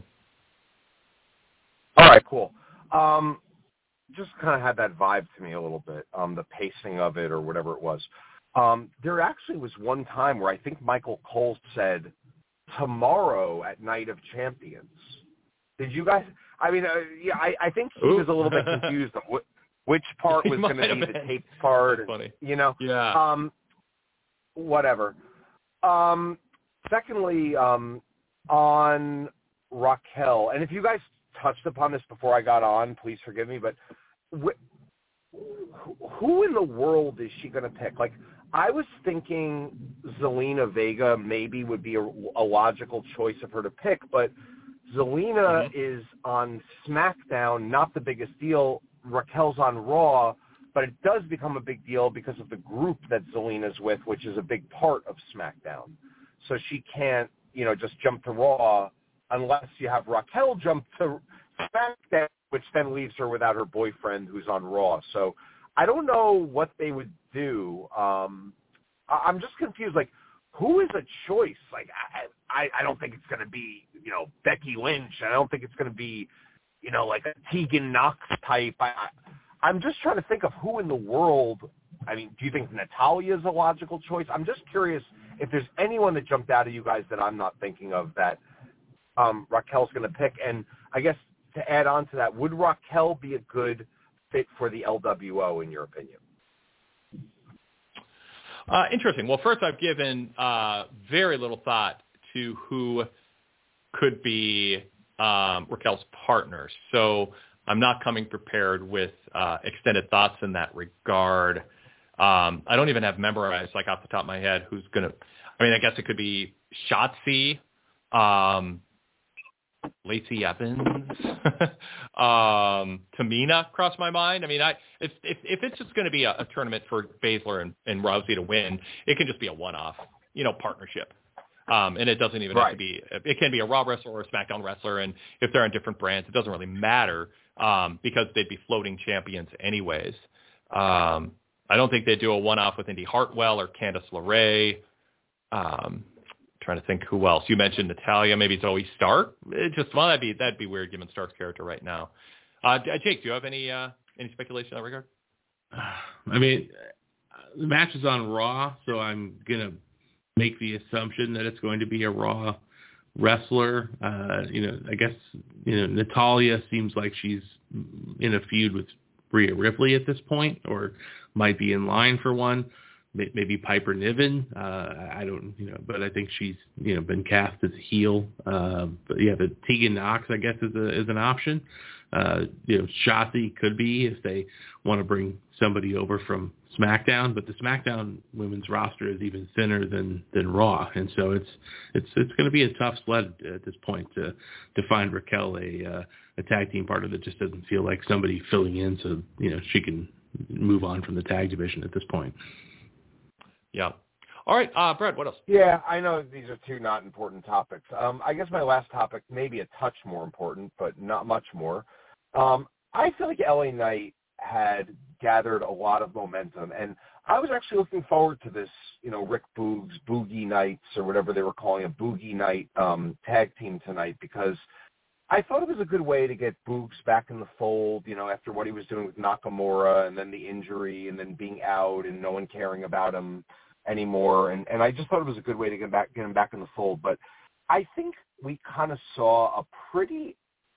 All right, cool. Just kind of had that vibe to me a little bit, the pacing of it or whatever it was. There actually was one time where I think Michael Cole said, tomorrow at Night of Champions. Did you guys? I think he was a little bit confused on which part was going to be the taped part. That's funny. Yeah. Whatever. Secondly, on Raquel, and if you guys touched upon this before I got on, please forgive me, but who in the world is she going to pick? I was thinking Zelina Vega maybe would be a logical choice of her to pick, but Zelina is on SmackDown, not the biggest deal. Raquel's on Raw. but it does become a big deal because of the group that Zelina's with, which is a big part of SmackDown. So she can't, just jump to Raw unless you have Raquel jump to SmackDown, which then leaves her without her boyfriend who's on Raw. So I don't know what they would do. I'm just confused. Like, who is a choice? Like, I don't think it's going to be, Becky Lynch. I don't think it's going to be, like a Tegan Knox type. I'm just trying to think of who in the world. I mean, do you think Natalya is a logical choice? I'm just curious if there's anyone that jumped out of you guys that I'm not thinking of that Raquel's going to pick. And I guess to add on to that, would Raquel be a good fit for the LWO in your opinion? Interesting. Well, first, I've given very little thought to who could be Raquel's partner. So I'm not coming prepared with extended thoughts in that regard. I don't even have memorized, like off the top of my head, who's going to – I mean, I guess it could be Shotzi, Lacey Evans, Tamina crossed my mind. I mean, if it's just going to be a tournament for Baszler and Rousey to win, it can just be a one-off, partnership. And it doesn't even have to be – it can be a Raw wrestler or a SmackDown wrestler, and if they're on different brands, it doesn't really matter because they'd be floating champions anyways. I don't think they'd do a one-off with Indy Hartwell or Candice LeRae. Trying to think who else. You mentioned Natalya, maybe Zoe Stark. That'd be weird given Stark's character right now. Jake, do you have any speculation in that regard? I mean, the match is on Raw, so I'm gonna make the assumption that it's going to be a Raw wrestler. I guess Natalya seems like she's in a feud with Rhea Ripley at this point, or might be in line for one. Maybe Piper Niven. I don't, but I think she's, been cast as a heel. But yeah, the Tegan Knox, I guess, is an option. Shotzi could be if they want to bring somebody over from SmackDown, but the SmackDown women's roster is even thinner than Raw, and so it's going to be a tough sled at this point to find Raquel a tag team partner that just doesn't feel like somebody filling in, so she can move on from the tag division at this point. Yeah. All right, Brett, what else? Yeah, I know these are two not important topics. I guess my last topic may be a touch more important, but not much more. I feel like LA Knight had gathered a lot of momentum, and I was actually looking forward to this, Rick Boogs, Boogie Nights, or whatever they were calling a Boogie Night tag team tonight, because I thought it was a good way to get Boogs back in the fold, after what he was doing with Nakamura and then the injury and then being out and no one caring about him anymore. And I just thought it was a good way to get him back in the fold. But I think we kind of saw a pretty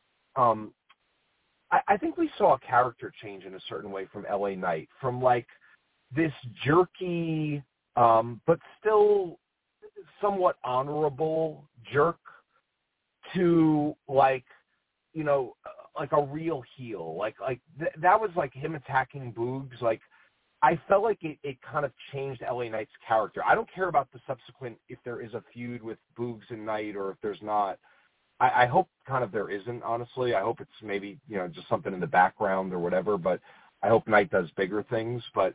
I think we saw a character change in a certain way from LA Knight, from like this jerky but still somewhat honorable jerk to like a real heel. That was like him attacking Boogs. Like, I felt like it kind of changed LA Knight's character. I don't care about the subsequent, if there is a feud with Boogs and Knight or if there's not. I hope kind of there isn't, honestly. I hope it's maybe, just something in the background or whatever, but I hope Knight does bigger things. But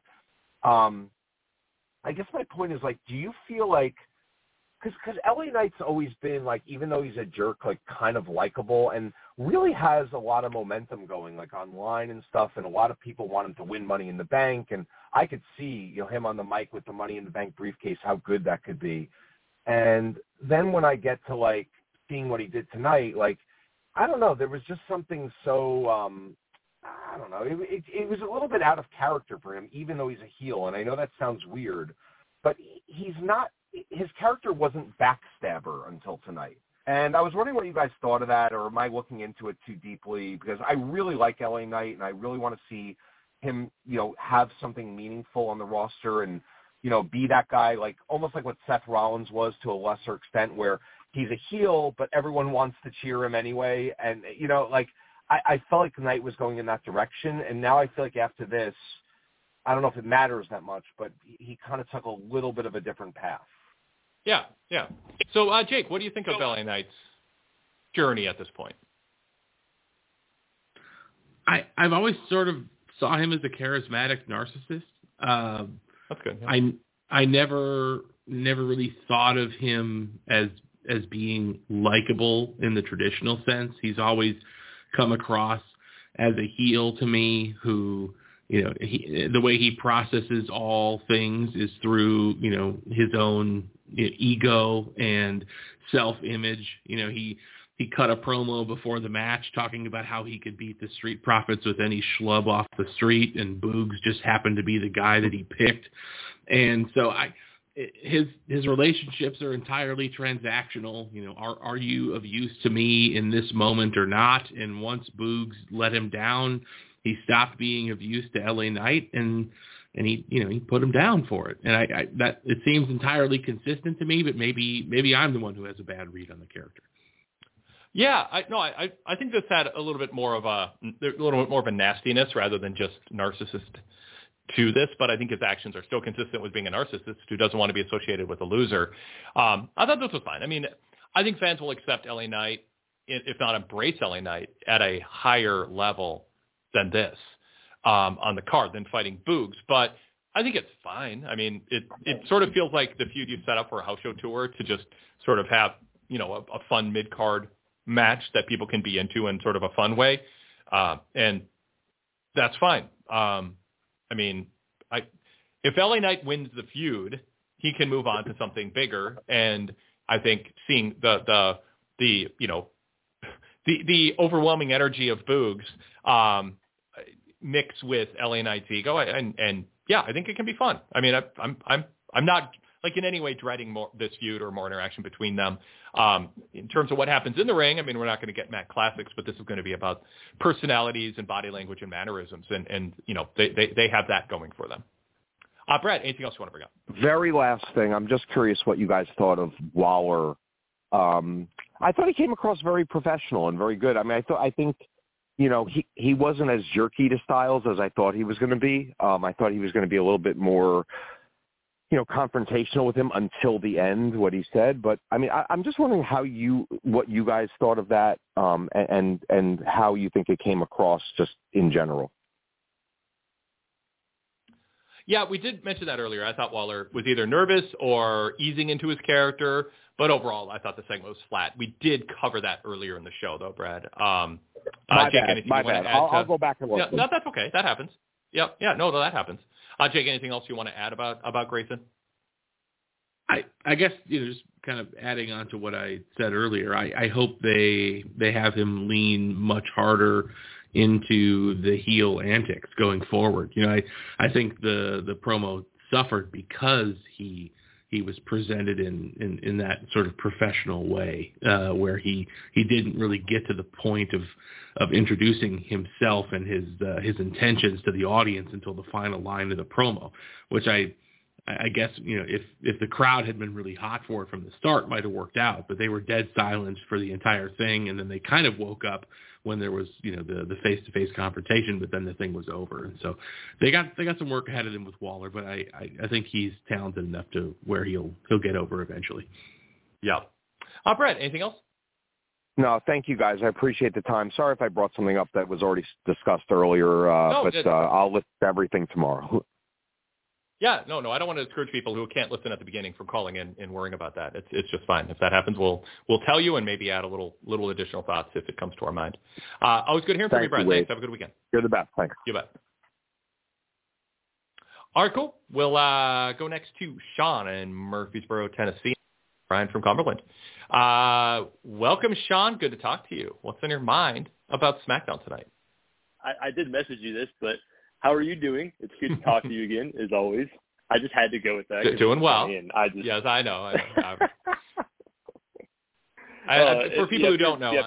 I guess my point is, like, do you feel like, because LA Knight's always been, like, even though he's a jerk, like, kind of likable and really has a lot of momentum going, like, online and stuff, and a lot of people want him to win Money in the Bank, and I could see, him on the mic with the Money in the Bank briefcase, how good that could be. And then when I get to, like, seeing what he did tonight, like, I don't know, there was just something so, I don't know, it was a little bit out of character for him, even though he's a heel, and I know that sounds weird, but he's not, his character wasn't backstabber until tonight. And I was wondering what you guys thought of that, or am I looking into it too deeply? Because I really like LA Knight, and I really want to see him, have something meaningful on the roster and, be that guy, like almost like what Seth Rollins was to a lesser extent, where he's a heel, but everyone wants to cheer him anyway. And, I felt like Knight was going in that direction. And now I feel like after this, I don't know if it matters that much, but he kind of took a little bit of a different path. Yeah. So, Jake, what do you think of LA Knight's journey at this point? I've always sort of saw him as a charismatic narcissist. That's good. Yeah. I never really thought of him as being likable in the traditional sense. He's always come across as a heel to me who, the way he processes all things is through, his own ego and self-image. He cut a promo before the match talking about how he could beat the Street Profits with any schlub off the street, and Boogs just happened to be the guy that he picked. And so his relationships are entirely transactional. Are you of use to me in this moment or not? And once Boogs let him down, he stopped being of use to LA Knight, and he put him down for it. And that it seems entirely consistent to me, but maybe I'm the one who has a bad read on the character. Yeah, I think this had a little bit more of a nastiness rather than just narcissist to this, but I think his actions are still consistent with being a narcissist who doesn't want to be associated with a loser. I thought this was fine. I mean, I think fans will accept LA Knight, if not embrace LA Knight, at a higher level than this on the card than fighting Boogs. But I think it's fine. I mean, it sort of feels like the feud you've set up for a house show tour to just sort of have, a fun mid-card match that people can be into in sort of a fun way. And that's fine. I mean, if LA Knight wins the feud, he can move on to something bigger. And I think seeing the overwhelming energy of Boogs mix with LA Knight's ego, and yeah, I think it can be fun. I mean, I'm not like in any way dreading this feud or more interaction between them. In terms of what happens in the ring, I mean, we're not going to get Matt Classics, but this is going to be about personalities and body language and mannerisms, and they have that going for them. Brad, anything else you want to bring up? Very last thing, I'm just curious what you guys thought of Waller. I thought he came across very professional and very good. I mean, I think he wasn't as jerky to Styles as I thought he was going to be. I thought he was going to be a little bit more confrontational with him until the end, what he said. But I mean, I'm just wondering what you guys thought of that, and how you think it came across just in general. Yeah, we did mention that earlier. I thought Waller was either nervous or easing into his character, but overall, I thought the segment was flat. We did cover that earlier in the show, though, Brad. Jake, my bad. I'll go back and look. No, that's okay. That happens. Yeah, no, that happens. Jake, anything else you want to add about Grayson? I guess just kind of adding on to what I said earlier. I hope they have him lean much harder into the heel antics going forward. I think the promo suffered because he was presented in that sort of professional way, where he didn't really get to the point of introducing himself and his intentions to the audience until the final line of the promo, which I guess, if the crowd had been really hot for it from the start, might have worked out, but they were dead silent for the entire thing. And then they kind of woke up when there was, the face-to-face confrontation, but then the thing was over. And so they got some work ahead of them with Waller, but I think he's talented enough to where he'll get over eventually. Yeah. Brett, anything else? No, thank you guys. I appreciate the time. Sorry if I brought something up that was already discussed earlier, but I'll listen to everything tomorrow. Yeah, no, I don't want to discourage people who can't listen at the beginning from calling in and worrying about that. It's just fine. If that happens, we'll tell you and maybe add a little additional thoughts if it comes to our mind. Always good hearing from you, Brad. Thanks. Have a good weekend. You're the best. Thanks. You bet. All right, cool. We'll go next to Sean in Murfreesboro, Tennessee. Brian from Cumberland. Welcome, Sean. Good to talk to you. What's on your mind about SmackDown tonight? I did message you this, but how are you doing? It's good to talk to you again, as always. I just had to go with that. Doing well. Yes, I know. For people who don't know,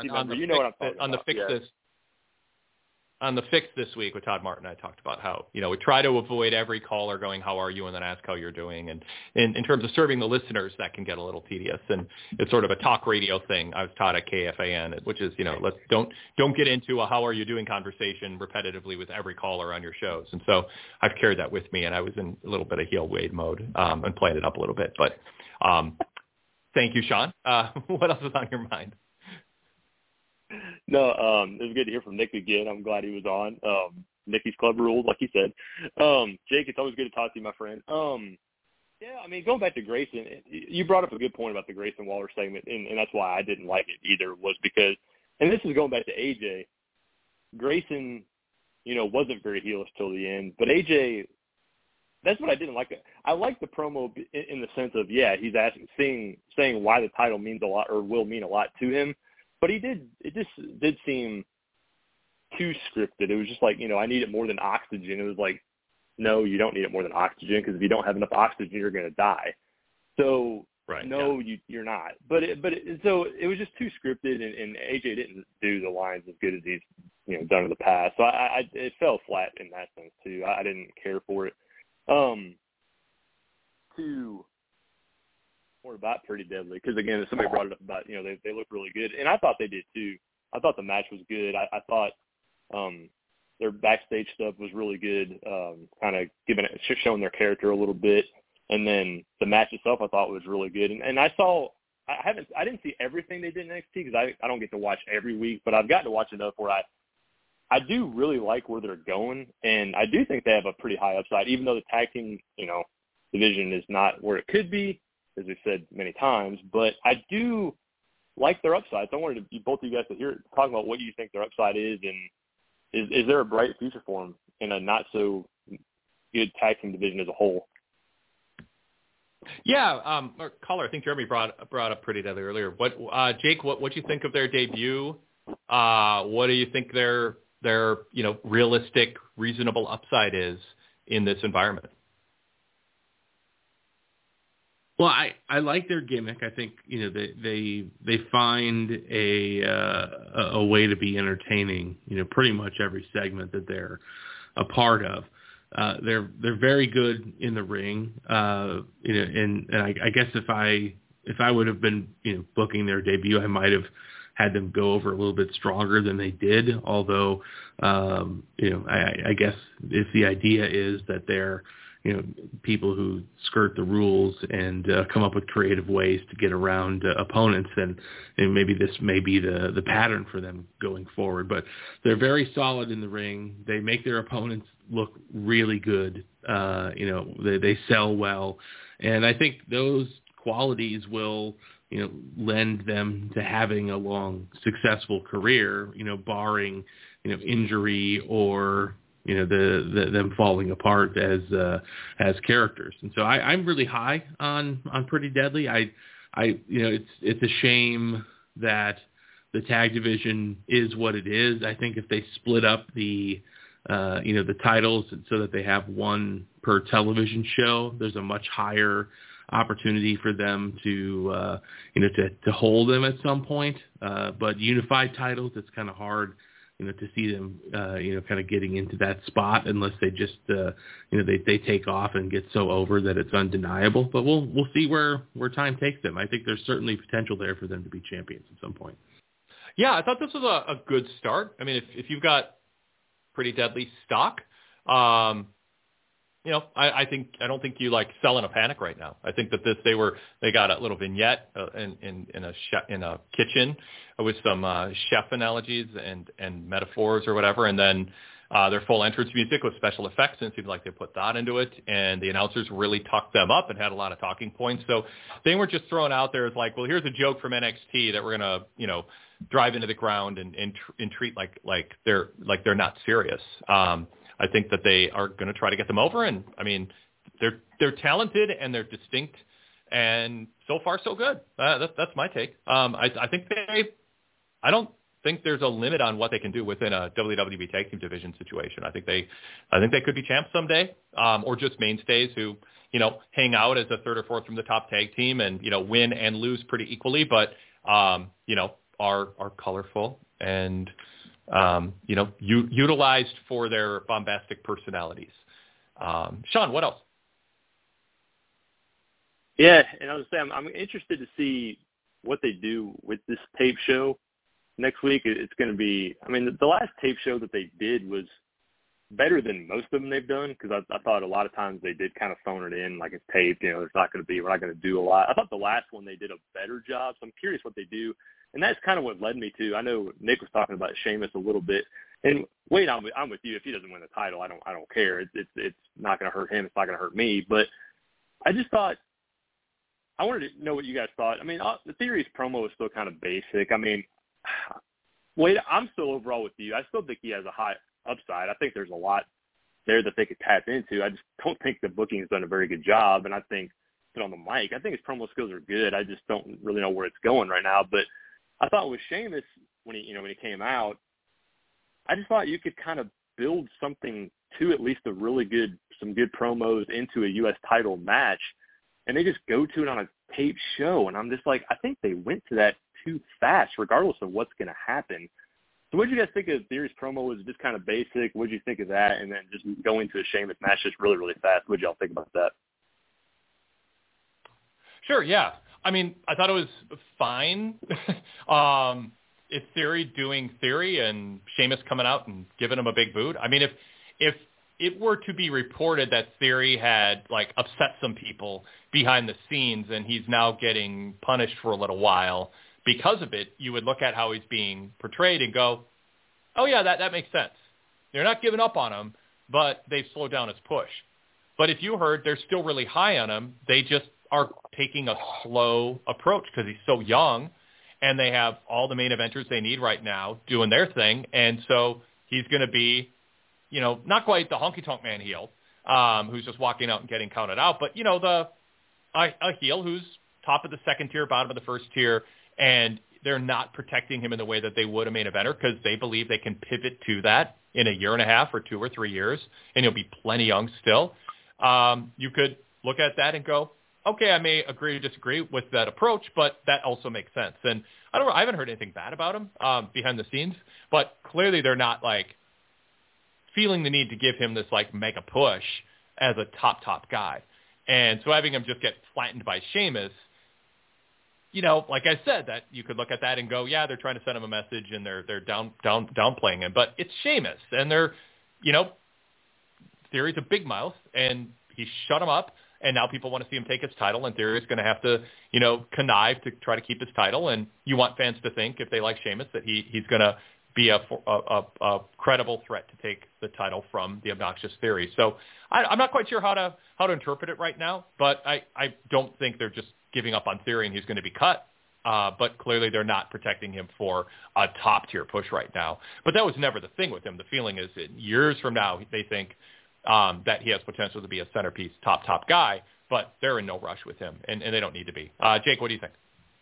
on the fix this week with Todd Martin, I talked about how, we try to avoid every caller going, how are you? And then ask how you're doing. And in terms of serving the listeners, that can get a little tedious. And it's sort of a talk radio thing. I was taught at KFAN, which is, let's don't get into a how are you doing conversation repetitively with every caller on your shows. And so I've carried that with me, and I was in a little bit of heel Wade mode and playing it up a little bit. But thank you, Sean. What else is on your mind? No, it was good to hear from Nick again. I'm glad he was on. Nicky's Club rules, like he said. Jake, it's always good to talk to you, my friend. Yeah, I mean, going back to Grayson, you brought up a good point about the Grayson Waller segment, and that's why I didn't like it either, was because, and this is going back to AJ, Grayson, wasn't very heelish till the end, but AJ, that's what I didn't like. I like the promo in the sense of, yeah, he's saying why the title means a lot or will mean a lot to him, but it just did seem too scripted. It was just like, I need it more than oxygen. It was like, no, you don't need it more than oxygen, because if you don't have enough oxygen, you're going to die. So, right, no, yeah. You're not. So it was just too scripted, and AJ didn't do the lines as good as he's done in the past. So it fell flat in that sense too. I didn't care for it. To more about Pretty Deadly, because again, somebody brought it up about they look really good, and I thought they did too. I thought the match was good. I thought their backstage stuff was really good, kind of showing their character a little bit, and then the match itself I thought was really good. And I didn't see everything they did in NXT, because I don't get to watch every week, but I've gotten to watch enough where I do really like where they're going, and I do think they have a pretty high upside, even though the tag team division is not where it could be, as we've said many times. But I do like their upside. So I wanted both of you guys to talk about what you think their upside is, and is there a bright future for them in a not so good tag team division as a whole? Yeah, caller, I think Jeremy brought up Pretty Deadly earlier. Jake, what do you think of their debut? What do you think their realistic, reasonable upside is in this environment? Well, I like their gimmick. I think they find a way to be entertaining. Pretty much every segment that they're a part of. They're very good in the ring. And I guess if I would have been booking their debut, I might have had them go over a little bit stronger than they did. Although I guess if the idea is that they're people who skirt the rules and come up with creative ways to get around opponents, then maybe this may be the pattern for them going forward. But they're very solid in the ring. They make their opponents look really good. They sell well. And I think those qualities will, lend them to having a long, successful career, barring, injury or them falling apart as characters. And so I'm really high on Pretty Deadly. It's a shame that the tag division is what it is. I think if they split up the titles so that they have one per television show, there's a much higher opportunity for them to hold them at some point. But unified titles, it's kind of hard to see them, kind of getting into that spot unless they just, they take off and get so over that it's undeniable. But we'll see where time takes them. I think there's certainly potential there for them to be champions at some point. Yeah, I thought this was a good start. I mean, if you've got Pretty Deadly stock, I don't think you sell in a panic right now. I think that they got a little vignette in a kitchen with some chef analogies and metaphors or whatever, and then their full entrance music with special effects, and it seemed like they put that into it, and the announcers really tucked them up and had a lot of talking points. So they weren't just thrown out there as well, here's a joke from NXT that we're gonna drive into the ground and treat like they're not serious. I think that they are going to try to get them over, and I mean, they're talented and they're distinct, and so far so good. That's my take. I think I don't think there's a limit on what they can do within a WWE tag team division situation. I think they could be champs someday, or just mainstays who hang out as a third or fourth from the top tag team and win and lose pretty equally, but are colorful and utilized for their bombastic personalities. Sean, what else? Yeah, and I was saying I'm interested to see what they do with this tape show next week. It's going to be, the last tape show that they did was better than most of them they've done, because I thought a lot of times they did kind of phone it in, like it's taped, we're not going to do a lot. I thought the last one they did a better job, so I'm curious what they do. And that's kind of what led me to, I know Nick was talking about Sheamus a little bit, and Wade, I'm with you. If he doesn't win the title, I don't care. It's not going to hurt him. It's not going to hurt me. But I just thought, I wanted to know what you guys thought. I mean, the Theory's promo was still kind of basic. I mean, Wade, I'm still overall with you. I still think he has a high upside. I think there's a lot there that they could tap into. I just don't think the booking has done a very good job. And I think on the mic, I think his promo skills are good. I just don't really know where it's going right now. But I thought with Sheamus, when he came out, I just thought you could kind of build something to at least some good promos into a U.S. title match, and they just go to it on a taped show. And I'm just like, I think they went to that too fast, regardless of what's going to happen. So what did you guys think of Theory's promo? Was it just kind of basic? What did you think of that? And then just going to a Sheamus match just really, really fast. What did y'all think about that? Sure, yeah. I mean, I thought it was fine. It's Theory doing Theory and Sheamus coming out and giving him a big boot. I mean, if it were to be reported that Theory had upset some people behind the scenes and he's now getting punished for a little while because of it, you would look at how he's being portrayed and go, oh yeah, that makes sense. They're not giving up on him, but they've slowed down his push. But if you heard they're still really high on him, they just are taking a slow approach because he's so young. And they have all the main eventers they need right now doing their thing. And so he's going to be, not quite the honky-tonk man heel, who's just walking out and getting counted out, but, a heel who's top of the second tier, bottom of the first tier, and they're not protecting him in the way that they would a main eventer because they believe they can pivot to that in a year and a half or 2 or 3 years, and he'll be plenty young still. You could look at that and go, okay, I may agree or disagree with that approach, but that also makes sense. And I haven't heard anything bad about him behind the scenes, but clearly they're not feeling the need to give him this mega push as a top guy. And so having him just get flattened by Sheamus, like I said, that you could look at that and go, yeah, they're trying to send him a message and they're downplaying him, but it's Sheamus and they're, Theory's a big mouth and he shut him up. And now people want to see him take his title, and Theory is going to have to, connive to try to keep his title. And you want fans to think, if they like Sheamus, that he's going to be a credible threat to take the title from the obnoxious Theory. So I'm not quite sure how to interpret it right now, but I don't think they're just giving up on Theory and he's going to be cut. But clearly they're not protecting him for a top-tier push right now. But that was never the thing with him. The feeling is that years from now they think that he has potential to be a centerpiece, top guy, but they're in no rush with him, and they don't need to be. Jake, what do you think?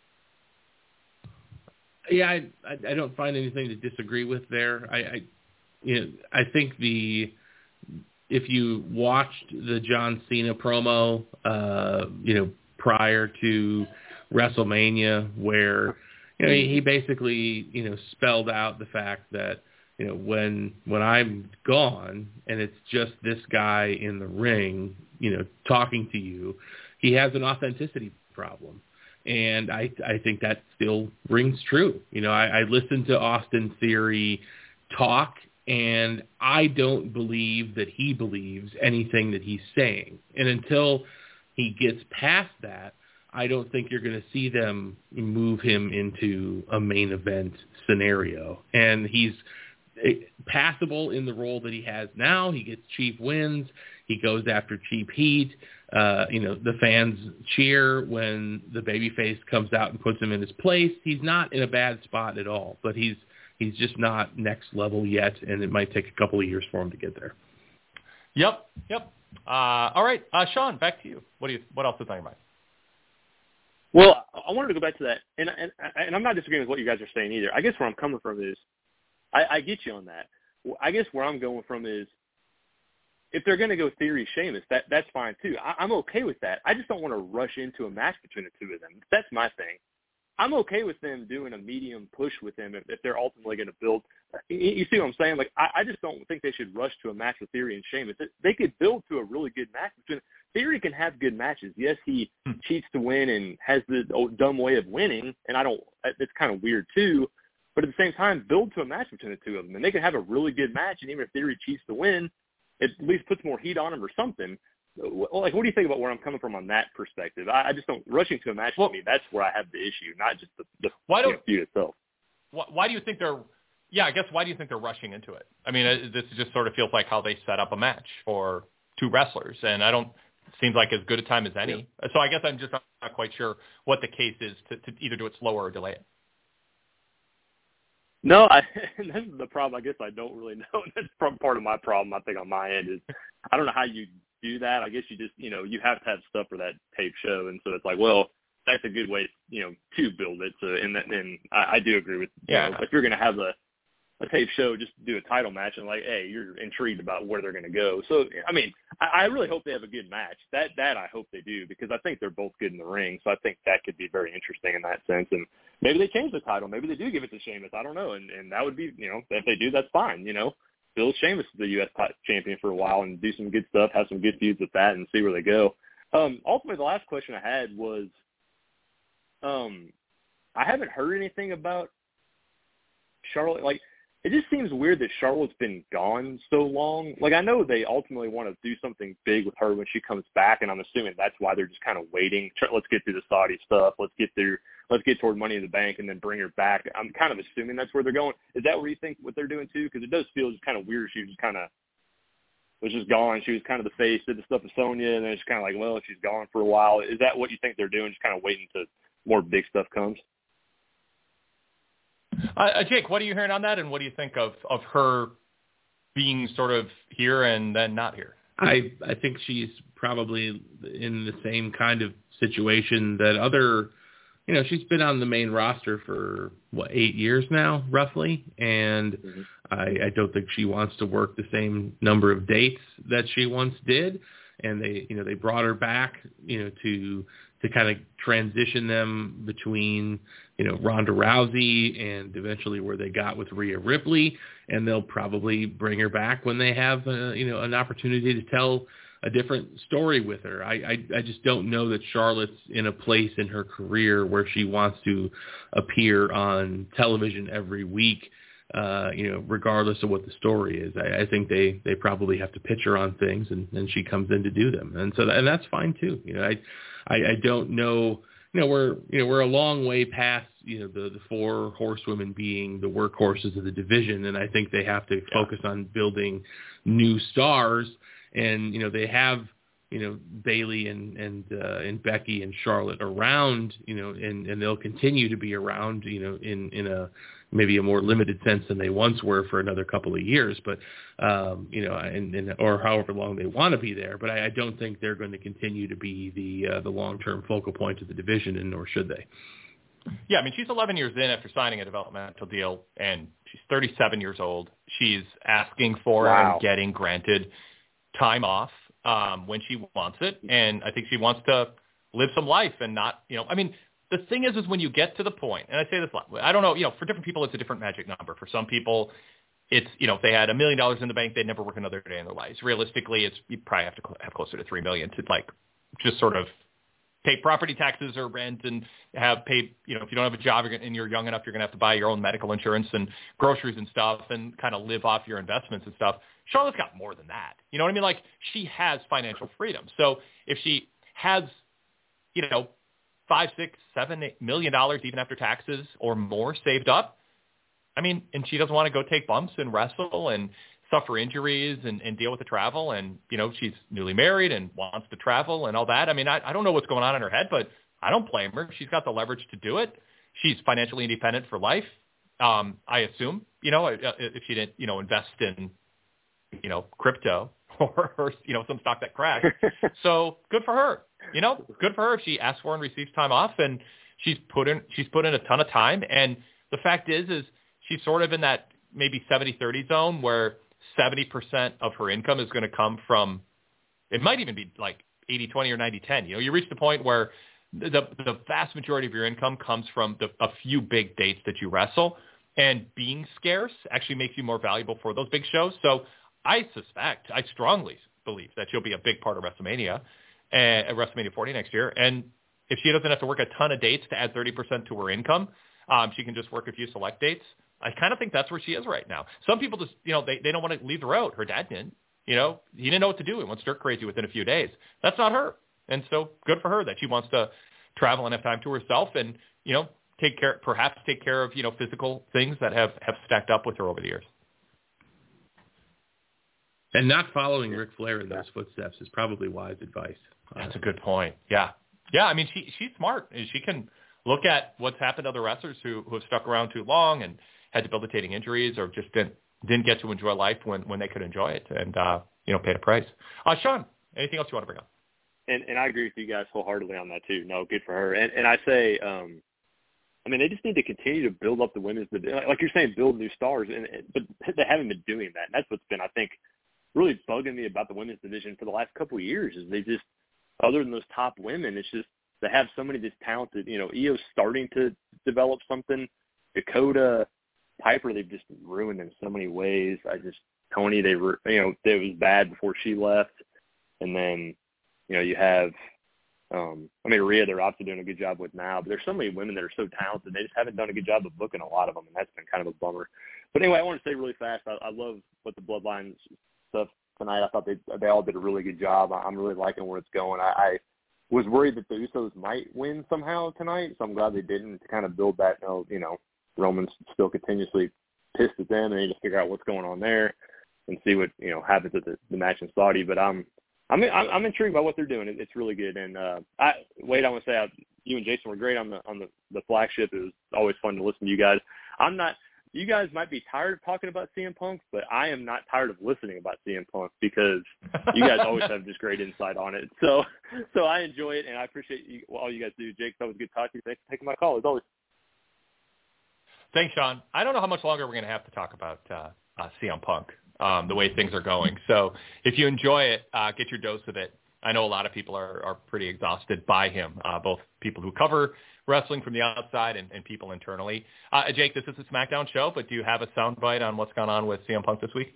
Yeah, I don't find anything to disagree with there. I think if you watched the John Cena promo, prior to WrestleMania, where he basically spelled out the fact that when I'm gone and it's just this guy in the ring, talking to you, he has an authenticity problem. And I think that still rings true. I listened to Austin Theory talk, and I don't believe that he believes anything that he's saying. And until he gets past that, I don't think you're going to see them move him into a main event scenario. And he's passable in the role that he has now. He gets cheap wins. He goes after cheap heat. The fans cheer when the babyface comes out and puts him in his place. He's not in a bad spot at all, but he's just not next level yet, and it might take a couple of years for him to get there. Yep. All right, Sean, back to you. What else is on your mind? Well, I wanted to go back to that, and I'm not disagreeing with what you guys are saying either. I guess where I'm coming from is, I get you on that. I guess where I'm going from is, if they're going to go Theory Sheamus, that's fine too. I'm okay with that. I just don't want to rush into a match between the two of them. That's my thing. I'm okay with them doing a medium push with him if they're ultimately going to build. You see what I'm saying? I just don't think they should rush to a match with Theory and Sheamus. They could build to a really good match between them. Theory can have good matches. Yes, he cheats to win and has the dumb way of winning, and it's kind of weird too. but at the same time, build to a match between the two of them. And they can have a really good match, and even if Theory cheats to win, it at least puts more heat on them or something. Like, what do you think about where I'm coming from on that perspective? I just don't – rushing to a match to me, that's where I have the issue, not just the feud itself. Why do you think they're – yeah, I guess why do you think they're rushing into it? I mean, this just sort of feels like how they set up a match for two wrestlers, and it seems like as good a time as any. Yeah. So I guess I'm just not quite sure what the case is to either do it slower or delay it. No, and this is the problem. I guess I don't really know. That's part of my problem, I think, on my end is I don't know how you do that. I guess you just, you have to have stuff for that tape show. And so it's like, well, that's a good way, to build it. So, and I do agree with, if you're going to have a tape show, just do a title match and like, hey, you're intrigued about where they're going to go. So, I mean, I really hope they have a good match. That I hope they do, because I think they're both good in the ring. So I think that could be very interesting in that sense. And maybe they change the title. Maybe they do give it to Sheamus. I don't know. And that would be, if they do, that's fine. Build Sheamus as the U.S. champion for a while and do some good stuff, have some good feuds with that, and see where they go. Ultimately, the last question I had was, I haven't heard anything about Charlotte. Like, it just seems weird that Charlotte's been gone so long. Like, I know they ultimately want to do something big with her when she comes back, and I'm assuming that's why they're just kind of waiting. Let's get through the Saudi stuff. Let's get toward Money in the Bank and then bring her back. I'm kind of assuming that's where they're going. Is that where you think what they're doing too? Because it does feel just kind of weird. She was just gone. She was kind of the face, did the stuff with Sonya, and then it's kind of like, well, she's gone for a while. Is that what you think they're doing? Just kind of waiting till more big stuff comes? Jake, what are you hearing on that, and what do you think of her being sort of here and then not here? I think she's probably in the same kind of situation that other, she's been on the main roster for, 8 years now, roughly, and I don't think she wants to work the same number of dates that she once did, and they brought her back, to kind of transition them between, Ronda Rousey and eventually where they got with Rhea Ripley, and they'll probably bring her back when they have, an opportunity to tell a different story with her. I just don't know that Charlotte's in a place in her career where she wants to appear on television every week, regardless of what the story is. I think they probably have to pitch her on things, and she comes in to do them. And so, and that's fine too. I don't know, we're a long way past, the four horsewomen being the workhorses of the division. And I think they have to focus on building new stars. And, they have, Bayley and Becky and Charlotte around, and they'll continue to be around, in a maybe a more limited sense than they once were for another couple of years, but, or however long they want to be there. But I don't think they're going to continue to be the long-term focal point of the division, and nor should they. Yeah, I mean, she's 11 years in after signing a developmental deal, and she's 37 years old. She's asking for and getting granted time off when she wants it, and I think she wants to live some life and not, I mean, the thing is when you get to the point, and I say this a lot, I don't know, for different people it's a different magic number. For some people, it's, if they had $1 million in the bank, they'd never work another day in their lives. Realistically, you probably have to have closer to $3 million to just sort of pay property taxes or rent and have paid, if you don't have a job and you're young enough, you're going to have to buy your own medical insurance and groceries and stuff and kind of live off your investments and stuff. Charlotte's got more than that. You know what I mean? Like, she has financial freedom. So if she has, $5, $6, $7, $8 million even after taxes or more saved up, I mean, and she doesn't want to go take bumps and wrestle and suffer injuries and deal with the travel, and she's newly married and wants to travel and all that. I mean, I don't know what's going on in her head, but I don't blame her. She's got the leverage to do it. She's financially independent for life. I assume, if she didn't, invest in, crypto or some stock that crashed. So good for her. Good for her if she asks for and receives time off, and she's put in a ton of time. And the fact is she's sort of in that maybe 70-30 zone where 70% of her income is going to come from, it might even be like 80-20 or 90-10. You reach the point where the vast majority of your income comes from a few big dates that you wrestle, and being scarce actually makes you more valuable for those big shows. So I strongly believe that she'll be a big part of WrestleMania, at WrestleMania 40 next year. And if she doesn't have to work a ton of dates to add 30% to her income, She can just work a few select dates. I kind of think that's where she is right now. Some people just, they don't want to leave the road. Her dad didn't. He didn't know what to do. He went stir crazy within a few days. That's not her. And so good for her that she wants to travel and have time to herself and, take care of, physical things that have stacked up with her over the years. And not following Ric Flair in those footsteps is probably wise advice. That's a good point. Yeah. Yeah, I mean, she's smart. She can look at what's happened to other wrestlers who have stuck around too long and had debilitating injuries or just didn't get to enjoy life when they could enjoy it and, pay the price. Sean, anything else you want to bring up? And I agree with you guys wholeheartedly on that too. No, good for her. And I say, they just need to continue to build up the women's division. Like you're saying, build new stars, but they haven't been doing that. And that's what's been, I think, really bugging me about the women's division for the last couple of years is they just, other than those top women, it's just they have so many just talented, Io's starting to develop something. Dakota, Piper, they've just ruined in so many ways. Tony, it was bad before she left. And then, you have, Rhea, they're obviously doing a good job with now, but there's so many women that are so talented. They just haven't done a good job of booking a lot of them, and that's been kind of a bummer. But anyway, I want to say really fast, I love what the Bloodline stuff tonight. I thought they all did a really good job. I'm really liking where it's going. I was worried that the Usos might win somehow tonight, so I'm glad they didn't, to kind of build that, Roman's still continuously pissed at them, and they need to figure out what's going on there and see what, happens at the match in Saudi. But I'm intrigued by what they're doing. It's really good. And Wade, I want to say you and Jason were great on the flagship. It was always fun to listen to you guys. You guys might be tired of talking about CM Punk, but I am not tired of listening about CM Punk because you guys always have just great insight on it. So I enjoy it, and I appreciate all you guys do. Jake, that was good talking to you. Thanks for taking my call, as always. Thanks, Sean. I don't know how much longer we're going to have to talk about CM Punk, the way things are going. So if you enjoy it, get your dose of it. I know a lot of people are pretty exhausted by him, both people who cover wrestling from the outside and people internally. Jake, this is a SmackDown show, but do you have a soundbite on what's gone on with CM Punk this week?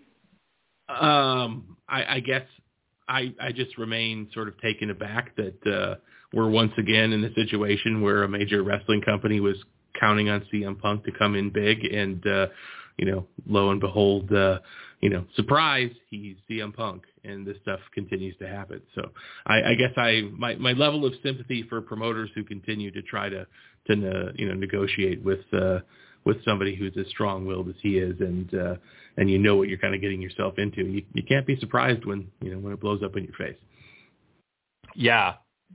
I guess I just remain sort of taken aback that we're once again in a situation where a major wrestling company was counting on CM Punk to come in big, and lo and behold, surprise, he's CM Punk, and this stuff continues to happen. So I guess my level of sympathy for promoters who continue to try to negotiate with somebody who's as strong-willed as he is, and what you're kind of getting yourself into. You can't be surprised when it blows up in your face. Yeah,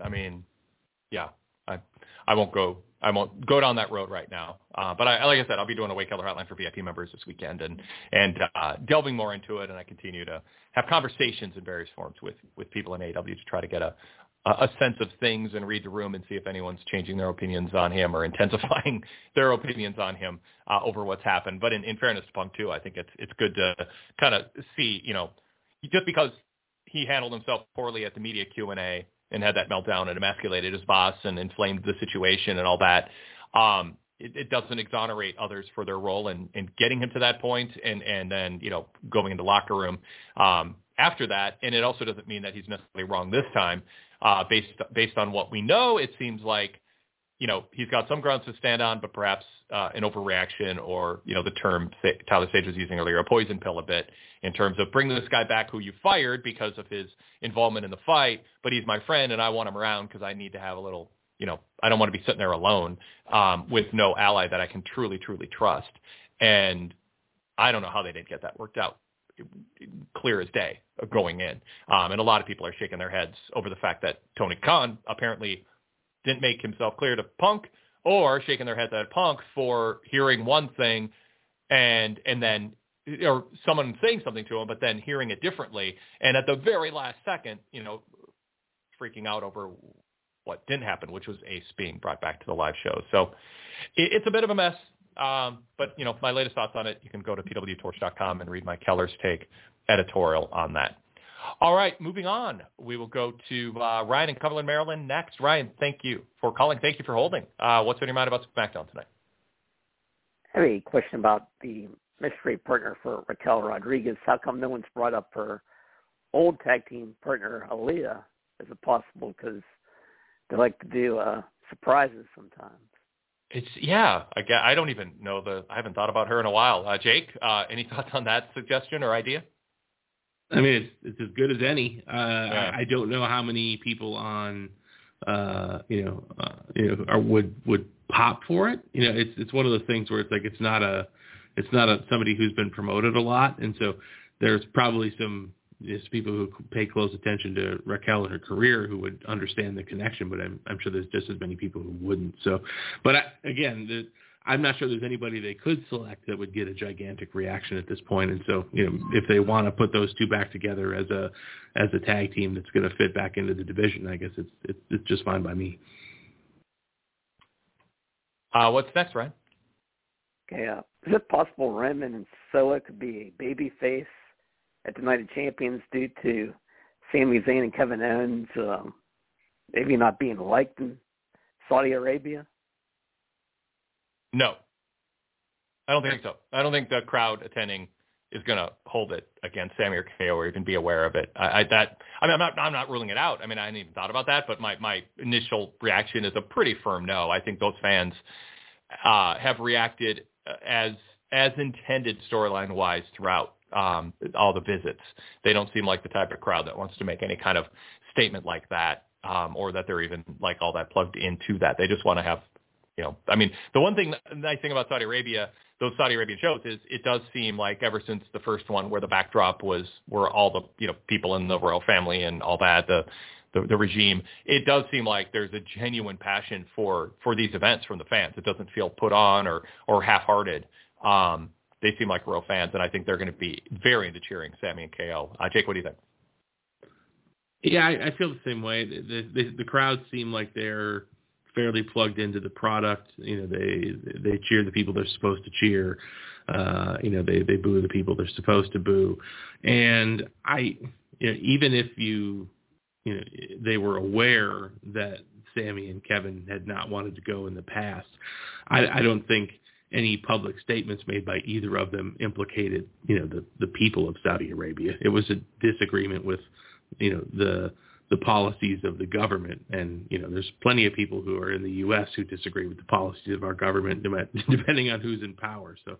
I won't go down that road right now. But like I said, I'll be doing a Wade Keller Hotline for VIP members this weekend and delving more into it. And I continue to have conversations in various forms with people in AEW to try to get a sense of things and read the room and see if anyone's changing their opinions on him or intensifying their opinions on him over what's happened. But in fairness to Punk too, I think it's good to kind of see, just because he handled himself poorly at the media Q&A and had that meltdown and emasculated his boss and inflamed the situation and all that, it doesn't exonerate others for their role in getting him to that point and then, going into locker room after that. And it also doesn't mean that he's necessarily wrong this time. Based on what we know, it seems like, he's got some grounds to stand on, but perhaps an overreaction or, the term Tyler Sage was using earlier, a poison pill a bit in terms of bringing this guy back who you fired because of his involvement in the fight, but he's my friend and I want him around because I need to have a little, I don't want to be sitting there alone with no ally that I can truly, truly trust. And I don't know how they didn't get that worked out. Clear as day going in. And a lot of people are shaking their heads over the fact that Tony Khan apparently didn't make himself clear to Punk, or shaking their heads at Punk for hearing one thing and then, or someone saying something to him, but then hearing it differently. And at the very last second, freaking out over what didn't happen, which was Ace being brought back to the live show. So it's a bit of a mess. But my latest thoughts on it, you can go to pwtorch.com and read my Keller's Take editorial on that. All right, moving on. We will go to Ryan in Cumberland, Maryland next. Ryan, thank you for calling. Thank you for holding. What's on your mind about SmackDown tonight? I have a question about the mystery partner for Raquel Rodriguez. How come no one's brought up her old tag team partner, Aaliyah? Is it possible because they like to do surprises sometimes? I don't even know I haven't thought about her in a while. Jake, any thoughts on that suggestion or idea? I mean, it's as good as any. I don't know how many people on, would pop for it. It's one of those things where it's like it's not a somebody who's been promoted a lot, and so there's probably some people who pay close attention to Raquel and her career who would understand the connection, but I'm sure there's just as many people who wouldn't. So, but I'm not sure there's anybody they could select that would get a gigantic reaction at this point. And so, if they want to put those two back together as a tag team that's going to fit back into the division, I guess it's just fine by me. What's next, Ryan? Okay, is it possible Redmond and Soa could be a baby face at the Night of Champions due to Sami Zayn and Kevin Owens maybe not being liked in Saudi Arabia? No, I don't think so. I don't think the crowd attending is going to hold it against Sami or KO or even be aware of it. I'm not ruling it out. I mean, I hadn't even thought about that, but my initial reaction is a pretty firm no. I think those fans have reacted as intended storyline wise throughout all the visits. They don't seem like the type of crowd that wants to make any kind of statement like that, or that they're even like all that plugged into that. They just want to have, the one thing, the nice thing about Saudi Arabia, those Saudi Arabian shows, is it does seem like ever since the first one where the backdrop were all the, people in the royal family and all that, the regime, it does seem like there's a genuine passion for these events from the fans. It doesn't feel put on or half-hearted. They seem like real fans, and I think they're going to be very into cheering Sami and KO. Jake, what do you think? Yeah, I feel the same way. The crowds seem like they're fairly plugged into the product. They cheer the people they're supposed to cheer. They boo the people they're supposed to boo. And even if they were aware that Sami and Kevin had not wanted to go in the past, I don't think any public statements made by either of them implicated, the people of Saudi Arabia. It was a disagreement with, the policies of the government. And, there's plenty of people who are in the U.S. who disagree with the policies of our government, depending on who's in power. So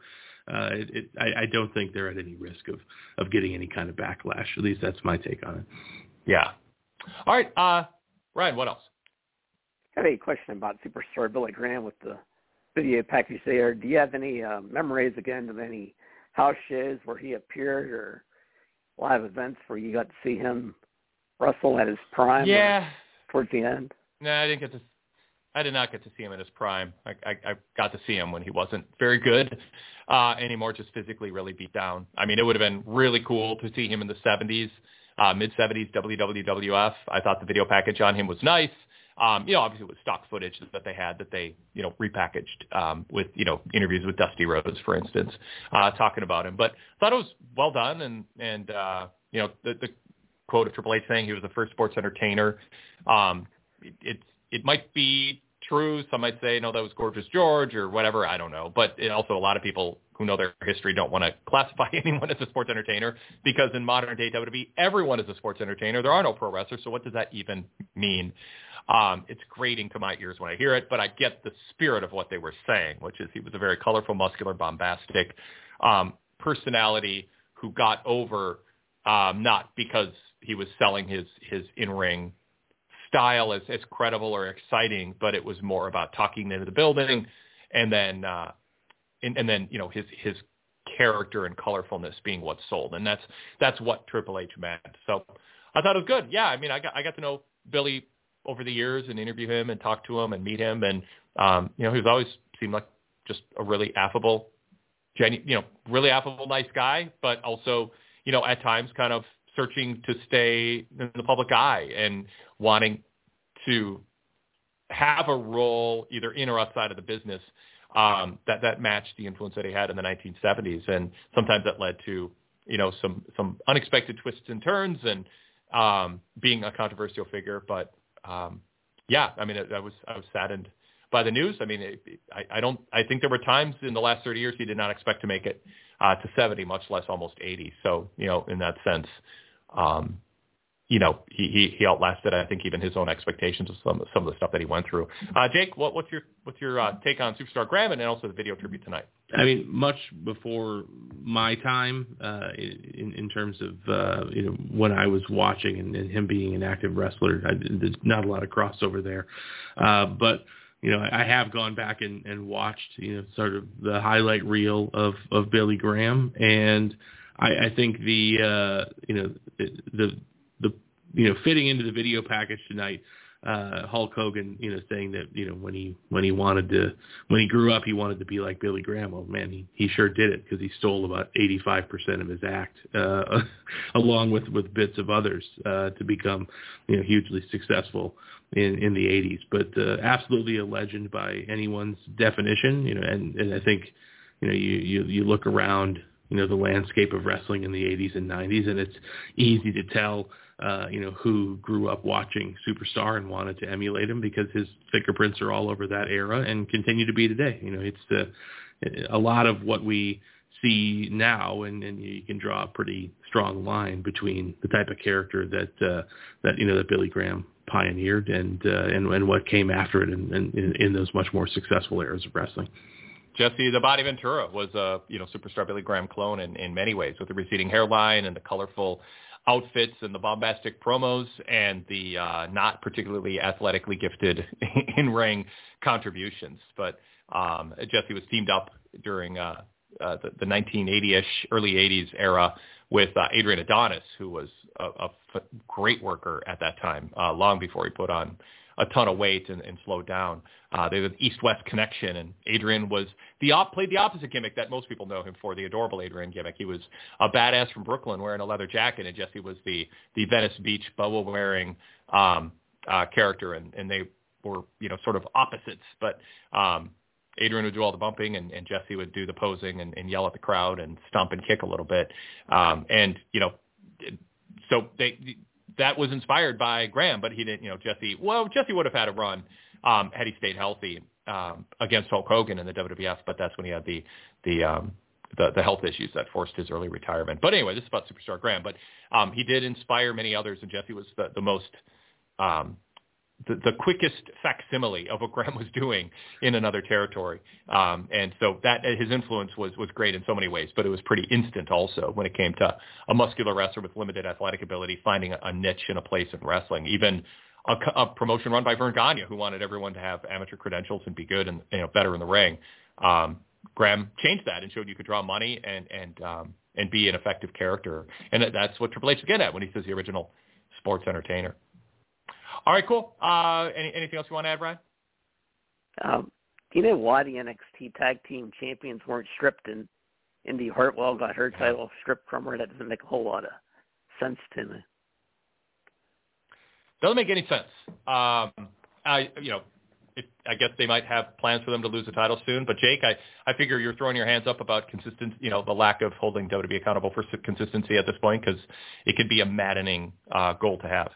I don't think they're at any risk of getting any kind of backlash. At least that's my take on it. Yeah. All right. Ryan, what else? I have a question about Superstar Billy Graham with the video package there. Do you have any memories again of any house shows where he appeared or live events where you got to see him wrestle at his prime? Yeah. Towards the end? No, I did not get to see him at his prime. I got to see him when he wasn't very good anymore, just physically really beat down. I mean, it would have been really cool to see him in the 70s, mid-70s WWF. I thought the video package on him was nice. Obviously with stock footage that they had that they, repackaged with, interviews with Dusty Rhodes, for instance, talking about him. But I thought it was well done. And the quote of Triple H saying he was the first sports entertainer. It might be true. Some might say, no, that was Gorgeous George or whatever. I don't know. But also a lot of people who know their history don't want to classify anyone as a sports entertainer because in modern day WWE, everyone is a sports entertainer. There are no pro wrestlers. So what does that even mean? It's grating to my ears when I hear it, but I get the spirit of what they were saying, which is he was a very colorful, muscular, bombastic personality who got over not because he was selling his in-ring style as credible or exciting, but it was more about talking into the building and then his character and colorfulness being what sold. And that's what Triple H meant. So I thought it was good. Yeah. I mean, I got to know Billy over the years and interview him and talk to him and meet him. And, he was always seemed like just a really affable, really affable, nice guy, but also, at times kind of searching to stay in the public eye and wanting to have a role either in or outside of the business that matched the influence that he had in the 1970s. And sometimes that led to, some unexpected twists and turns and being a controversial figure. But I mean, I was saddened by the news. I mean, I think there were times in the last 30 years he did not expect to make it to 70, much less almost 80. So, in that sense, he outlasted, I think, even his own expectations of some of the stuff that he went through. Jake, what's your take on Superstar Graham and also the video tribute tonight? I mean, much before my time, in terms of when I was watching and him being an active wrestler, there's not a lot of crossover there, but I have gone back and watched sort of the highlight reel of Billy Graham, and I think the fitting into the video package tonight, Hulk Hogan, saying that, when he grew up, he wanted to be like Billy Graham. Well, man, he sure did it, because he stole about 85% of his act, along with bits of others, to become, hugely successful in the 80s. But absolutely a legend by anyone's definition, and I think, you look around, the landscape of wrestling in the 80s and 90s, and it's easy to tell, who grew up watching Superstar and wanted to emulate him, because his fingerprints are all over that era and continue to be today. It's a lot of what we see now, and you can draw a pretty strong line between the type of character that Billy Graham pioneered and what came after it in those much more successful eras of wrestling. Jesse the Body Ventura was a Superstar Billy Graham clone in many ways, with the receding hairline and the colorful outfits and the bombastic promos and the not particularly athletically gifted in-ring contributions. But Jesse was teamed up during the 1980-ish, early 80s era with Adrian Adonis, who was a great worker at that time, long before he put on a ton of weight and slowed down. They had an East-West connection, and Adrian played the opposite gimmick that most people know him for, the adorable Adrian gimmick. He was a badass from Brooklyn wearing a leather jacket, and Jesse was the Venice Beach boa-wearing character, and they were sort of opposites. But Adrian would do all the bumping, and Jesse would do the posing and yell at the crowd and stomp and kick a little bit. So that was inspired by Graham, but he didn't, Jesse would have had a run had he stayed healthy against Hulk Hogan in the WWF, but that's when he had the health issues that forced his early retirement. But anyway, this is about Superstar Graham, but he did inspire many others, and Jesse was the most the quickest facsimile of what Graham was doing in another territory. And so that his influence was great in so many ways, but it was pretty instant also when it came to a muscular wrestler with limited athletic ability finding a niche and a place in wrestling. Even a promotion run by Vern Gagne, who wanted everyone to have amateur credentials and be good and better in the ring. Graham changed that and showed you could draw money and be an effective character. And that's what Triple H is getting at when he says the original sports entertainer. All right, cool. Anything else you want to add, Ryan? Do you know why the NXT Tag Team Champions weren't stripped and Indy Hartwell got her title stripped from her? That doesn't make a whole lot of sense to me. Doesn't make any sense. I guess they might have plans for them to lose the title soon. But Jake, I figure you're throwing your hands up about consistency, the lack of holding WWE accountable for consistency at this point, because it could be a maddening goal to have.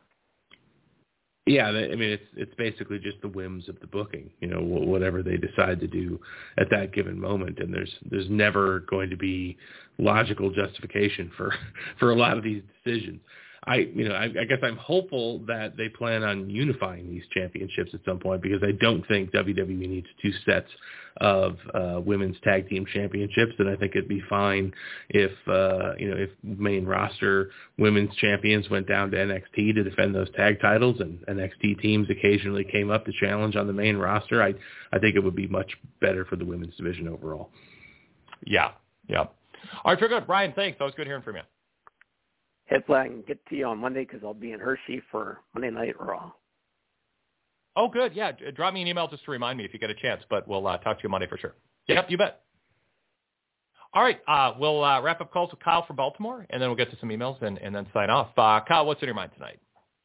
Yeah, I mean, it's basically just the whims of the booking, whatever they decide to do at that given moment, and there's never going to be logical justification for a lot of these decisions. I guess I'm hopeful that they plan on unifying these championships at some point, because I don't think WWE needs two sets of women's tag team championships, and I think it'd be fine if main roster women's champions went down to NXT to defend those tag titles, and NXT teams occasionally came up to challenge on the main roster. I think it would be much better for the women's division overall. Yeah. All right, very good. Ryan, thanks. That was good hearing from you. Hopefully I can get to you on Monday, because I'll be in Hershey for Monday Night Raw. Oh, good. Yeah, drop me an email just to remind me if you get a chance, but we'll talk to you Monday for sure. Yep, you bet. All right, we'll wrap up calls with Kyle from Baltimore, and then we'll get to some emails and then sign off. Kyle, what's in your mind tonight?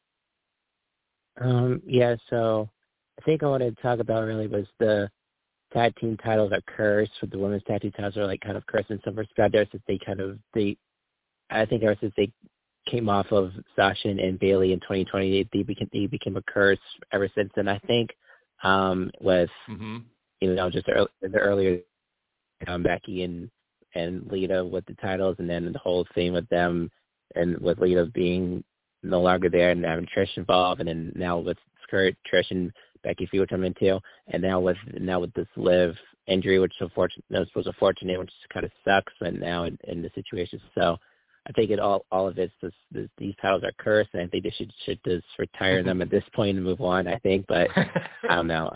So I think I wanted to talk about really was the tag team titles are cursed. With the women's tag team titles are kind of cursed in some respect. I think ever since they came off of Sasha and Bayley in 2020, they became a curse ever since then. I think with just the earlier Becky and Lita with the titles, and then the whole thing with them and with Lita being no longer there, and having Trish involved, and then now with Trish and Becky Fee, which I'm into, and now with this Liv injury, which was unfortunate, which kind of sucks, and now in the situation. So I think all of it, these titles are cursed, and I think they should just retire them at this point and move on. I think, but I don't know.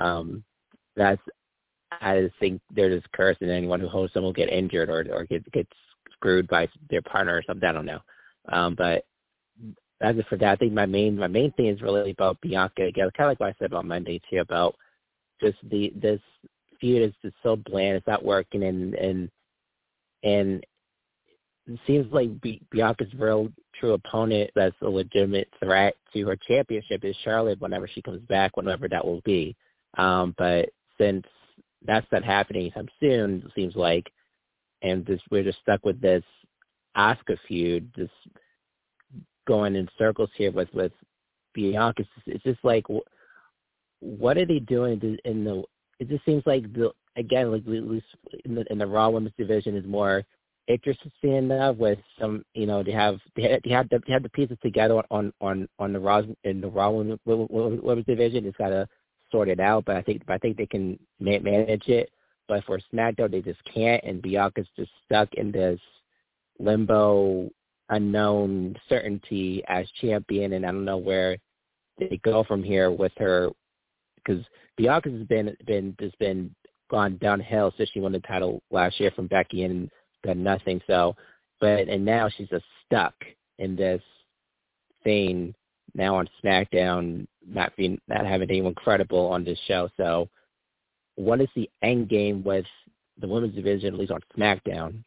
I just think they're just cursed, and anyone who holds them will get injured or get screwed by their partner or something. I don't know. But as for that, I think my main thing is really about Bianca again, kind of like what I said about Monday too, about just this feud is just so bland, it's not working, and it seems like Bianca's real true opponent that's a legitimate threat to her championship is Charlotte whenever she comes back, whenever that will be. But since that's not happening anytime soon, it seems like, and we're just stuck with this Asuka feud, just going in circles here with Bianca. It's just like, what are they doing it just seems like, again, like at least in the Raw Women's division is more interesting enough with some, they have the pieces together on the Raw Women's division. It's got to sort it out, but I think they can manage it. But for SmackDown, they just can't, and Bianca's just stuck in this limbo, unknown certainty as champion, and I don't know where they go from here with her, because Bianca's has been gone downhill since she won the title last year from Becky and got nothing. So, and now she's just stuck in this thing now on SmackDown, not having anyone credible on this show. So, what is the end game with the women's division, at least on SmackDown?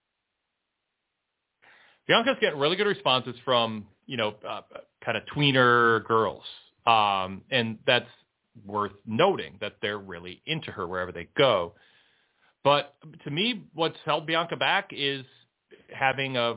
Bianca's getting really good responses from, kind of tweener girls. And that's worth noting that they're really into her wherever they go. But to me, what's held Bianca back is having a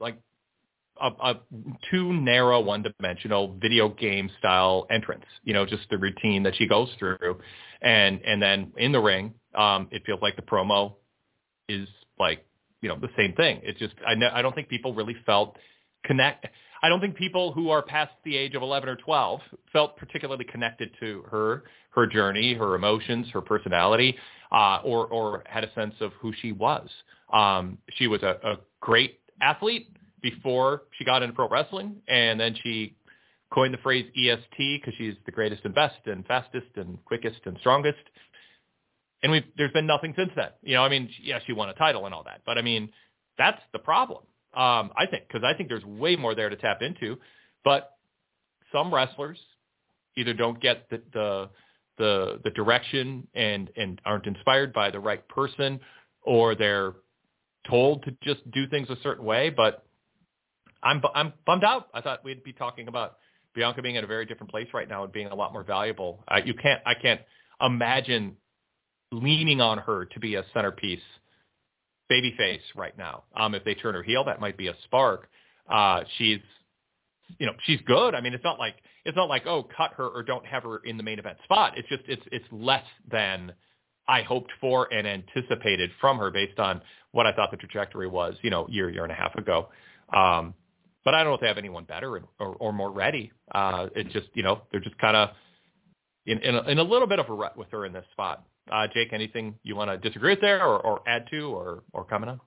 too narrow, one-dimensional video game style entrance, just the routine that she goes through. And then in the ring, it feels like the promo is like, the same thing. It's just, I don't think people really felt I don't think people who are past the age of 11 or 12 felt particularly connected to her journey, her emotions, her personality, or had a sense of who she was. She was a great athlete before she got into pro wrestling, and then she coined the phrase EST because she's the greatest and best and fastest and quickest and strongest. And there's been nothing since then. She won a title and all that, but that's the problem. I think there's way more there to tap into, but some wrestlers either don't get the direction and aren't inspired by the right person, or they're told to just do things a certain way. But I'm bummed out. I thought we'd be talking about Bianca being in a very different place right now and being a lot more valuable. I can't imagine leaning on her to be a centerpiece babyface right now. If they turn her heel, that might be a spark. She's good. It's not like, oh, cut her or don't have her in the main event spot. It's just, it's less than I hoped for and anticipated from her based on what I thought the trajectory was, year and a half ago. But I don't know if they have anyone better or more ready. It's just, they're just kind of in a little bit of a rut with her in this spot. Jake, anything you want to disagree with there or add to or comment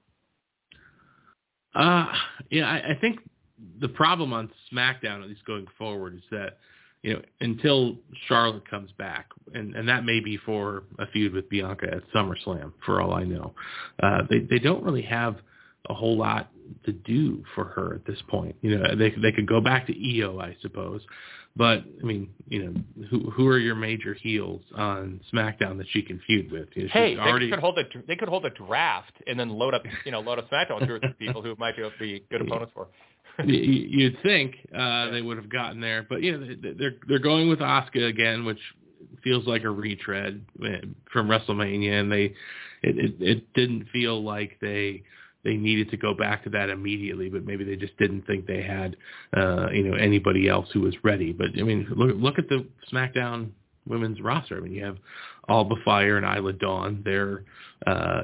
on? I think the problem on SmackDown, at least going forward, is that, until Charlotte comes back, and that may be for a feud with Bianca at SummerSlam, for all I know, they don't really have a whole lot to do for her at this point. They could go back to Io, I suppose, but who are your major heels on SmackDown that she can feud with? They could hold a draft and then load up SmackDown with 2 or 3 people who might be good opponents for. You'd think they would have gotten there, but they're going with Asuka again, which feels like a retread from WrestleMania, and it didn't feel like they needed to go back to that immediately, but maybe they just didn't think they had anybody else who was ready. But look at the SmackDown women's roster. You have Alba Fire and Isla Dawn. They're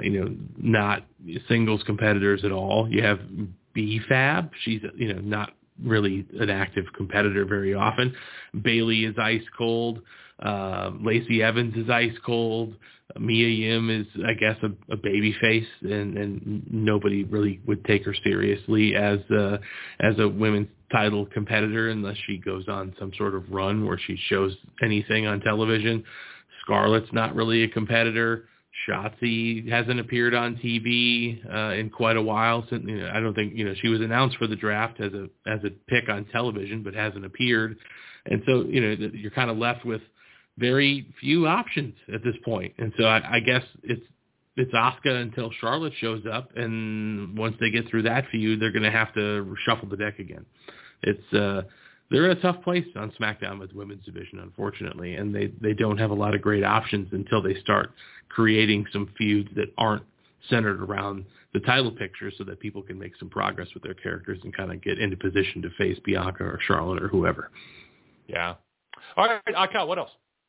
not singles competitors at all. You have B-Fab. She's not really an active competitor very often. Bayley is ice cold. Lacey Evans is ice cold. Mia Yim is, I guess, a baby face, and nobody really would take her seriously as a women's title competitor unless she goes on some sort of run where she shows anything on television. Scarlett's not really a competitor. Shotzi hasn't appeared on TV in quite a while. Since, I don't think she was announced for the draft as a pick on television, but hasn't appeared, and so you're kind of left with very few options at this point. And so I guess it's Asuka until Charlotte shows up, and once they get through that feud, they're going to have to shuffle the deck again. They're in a tough place on SmackDown with the women's division, unfortunately, and they don't have a lot of great options until they start creating some feuds that aren't centered around the title picture so that people can make some progress with their characters and kind of get into position to face Bianca or Charlotte or whoever. Yeah. All right, Aka, what else?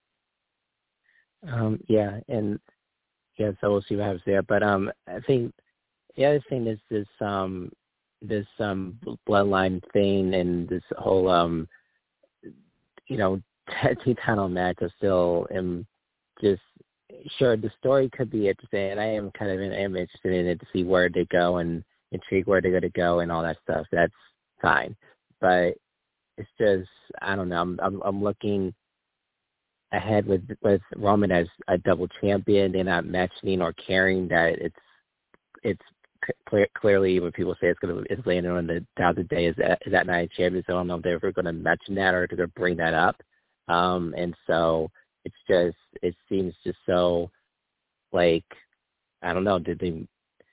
So we'll see what happens there. But I think the other thing is this bloodline thing and this whole tag team title match. I still am just sure the story could be interesting, and I am kind of interested in it to see where they go and intrigued where they're going to go and all that stuff. That's fine, but it's just I don't know. I'm looking ahead with Roman as a double champion. They're not mentioning or caring that it's clearly when people say it's landing on the thousand day is that night champion. So I don't know if they're ever going to mention that or if they're going to bring that up. And so it seems just so like I don't know. Did they?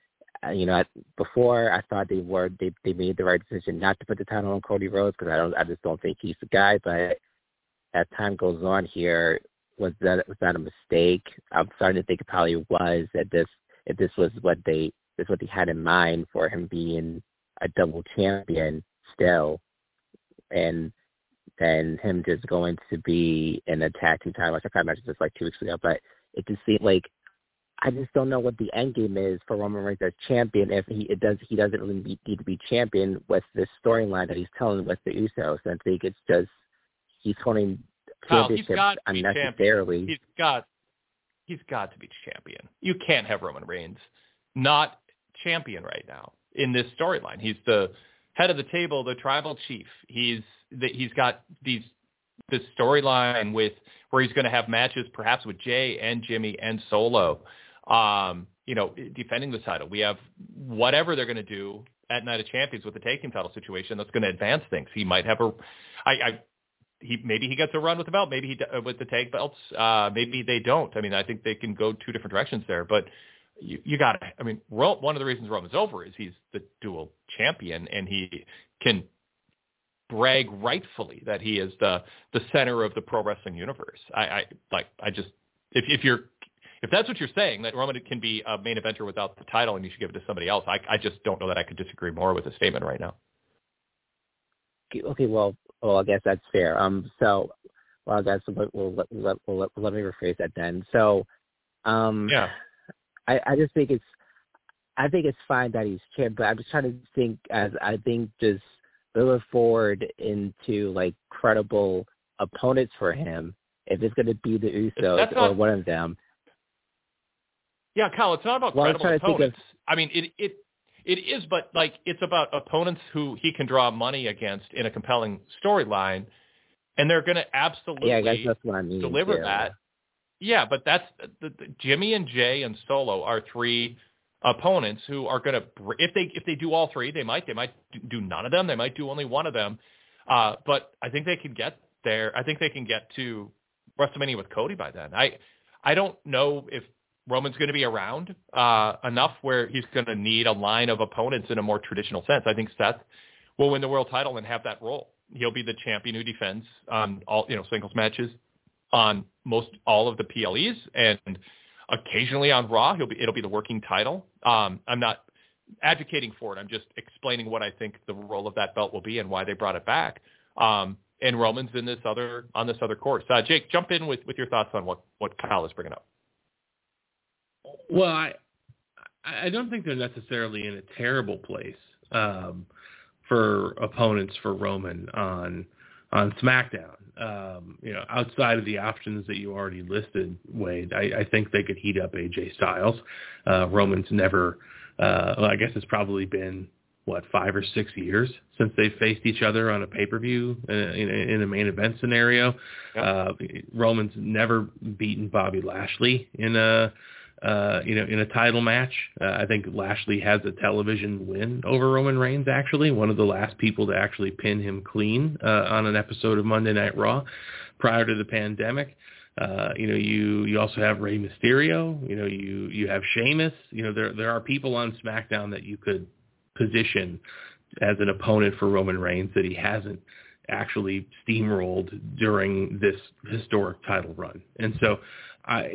Before I thought they made the right decision not to put the title on Cody Rhodes because I just don't think he's the guy. But as time goes on here, was that a mistake? I'm starting to think it probably was that if this was what they had in mind for him being a double champion still, and then him just going to be in a tag team title. I kind of mentioned this like 2 weeks ago, but it just seemed like I just don't know what the end game is for Roman Reigns as champion if he doesn't really need to be champion with this storyline that he's telling with the Usos. I think it's just he's holding championships unnecessarily. He's got to be champion. You can't have Roman Reigns not champion right now in this storyline. He's the head of the table, the tribal chief. He's got this storyline with where he's going to have matches perhaps with Jay and Jimmy and Solo, defending the title. We have whatever they're going to do at Night of Champions with the tag team title situation that's going to advance things. He might have maybe he gets a run with the belt, maybe with the tag belts, maybe they don't. I mean, I think they can go two different directions there, but you got to, I mean, one of the reasons Roman's over is he's the dual champion and he can brag rightfully that he is the center of the pro wrestling universe. If that's what you're saying, that Roman can be a main eventer without the title and you should give it to somebody else, I just don't know that I could disagree more with the statement right now. Okay, well, I guess that's fair. I guess let me rephrase that then. So, yeah. I just think it's fine that he's champ, but I'm just trying to think just moving forward into like credible opponents for him. If it's going to be the Usos or one of them. Yeah, Kyle, it's not about credible opponents. I mean, it is, but like it's about opponents who he can draw money against in a compelling storyline, and they're going to absolutely I guess that's what I mean, deliver that. Yeah, but that's the Jimmy and Jay and Solo are three opponents who are going to, if they do all three, they might do none of them. They might do only one of them. But I think they can get there. I think they can get to WrestleMania with Cody by then. I don't know if Roman's going to be around enough where he's going to need a line of opponents in a more traditional sense. I think Seth will win the world title and have that role. He'll be the champion who defends on all singles matches on most all of the PLEs and occasionally on Raw. It'll be the working title. I'm not advocating for it. I'm just explaining what I think the role of that belt will be and why they brought it back. And Roman's on this other course. Jake, jump in with your thoughts on what Kyle is bringing up. Well, I don't think they're necessarily in a terrible place from for opponents for Roman on SmackDown. Outside of the options that you already listed, Wade, I think they could heat up AJ Styles. Roman's never, I guess it's probably been, 5 or 6 years since they've faced each other on a pay-per-view in a main event scenario. Yep. Roman's never beaten Bobby Lashley in a title match. I think Lashley has a television win over Roman Reigns, actually, one of the last people to actually pin him clean on an episode of Monday Night Raw prior to the pandemic. You also have Rey Mysterio. You have Sheamus. There are people on SmackDown that you could position as an opponent for Roman Reigns that he hasn't actually steamrolled during this historic title run. And so, I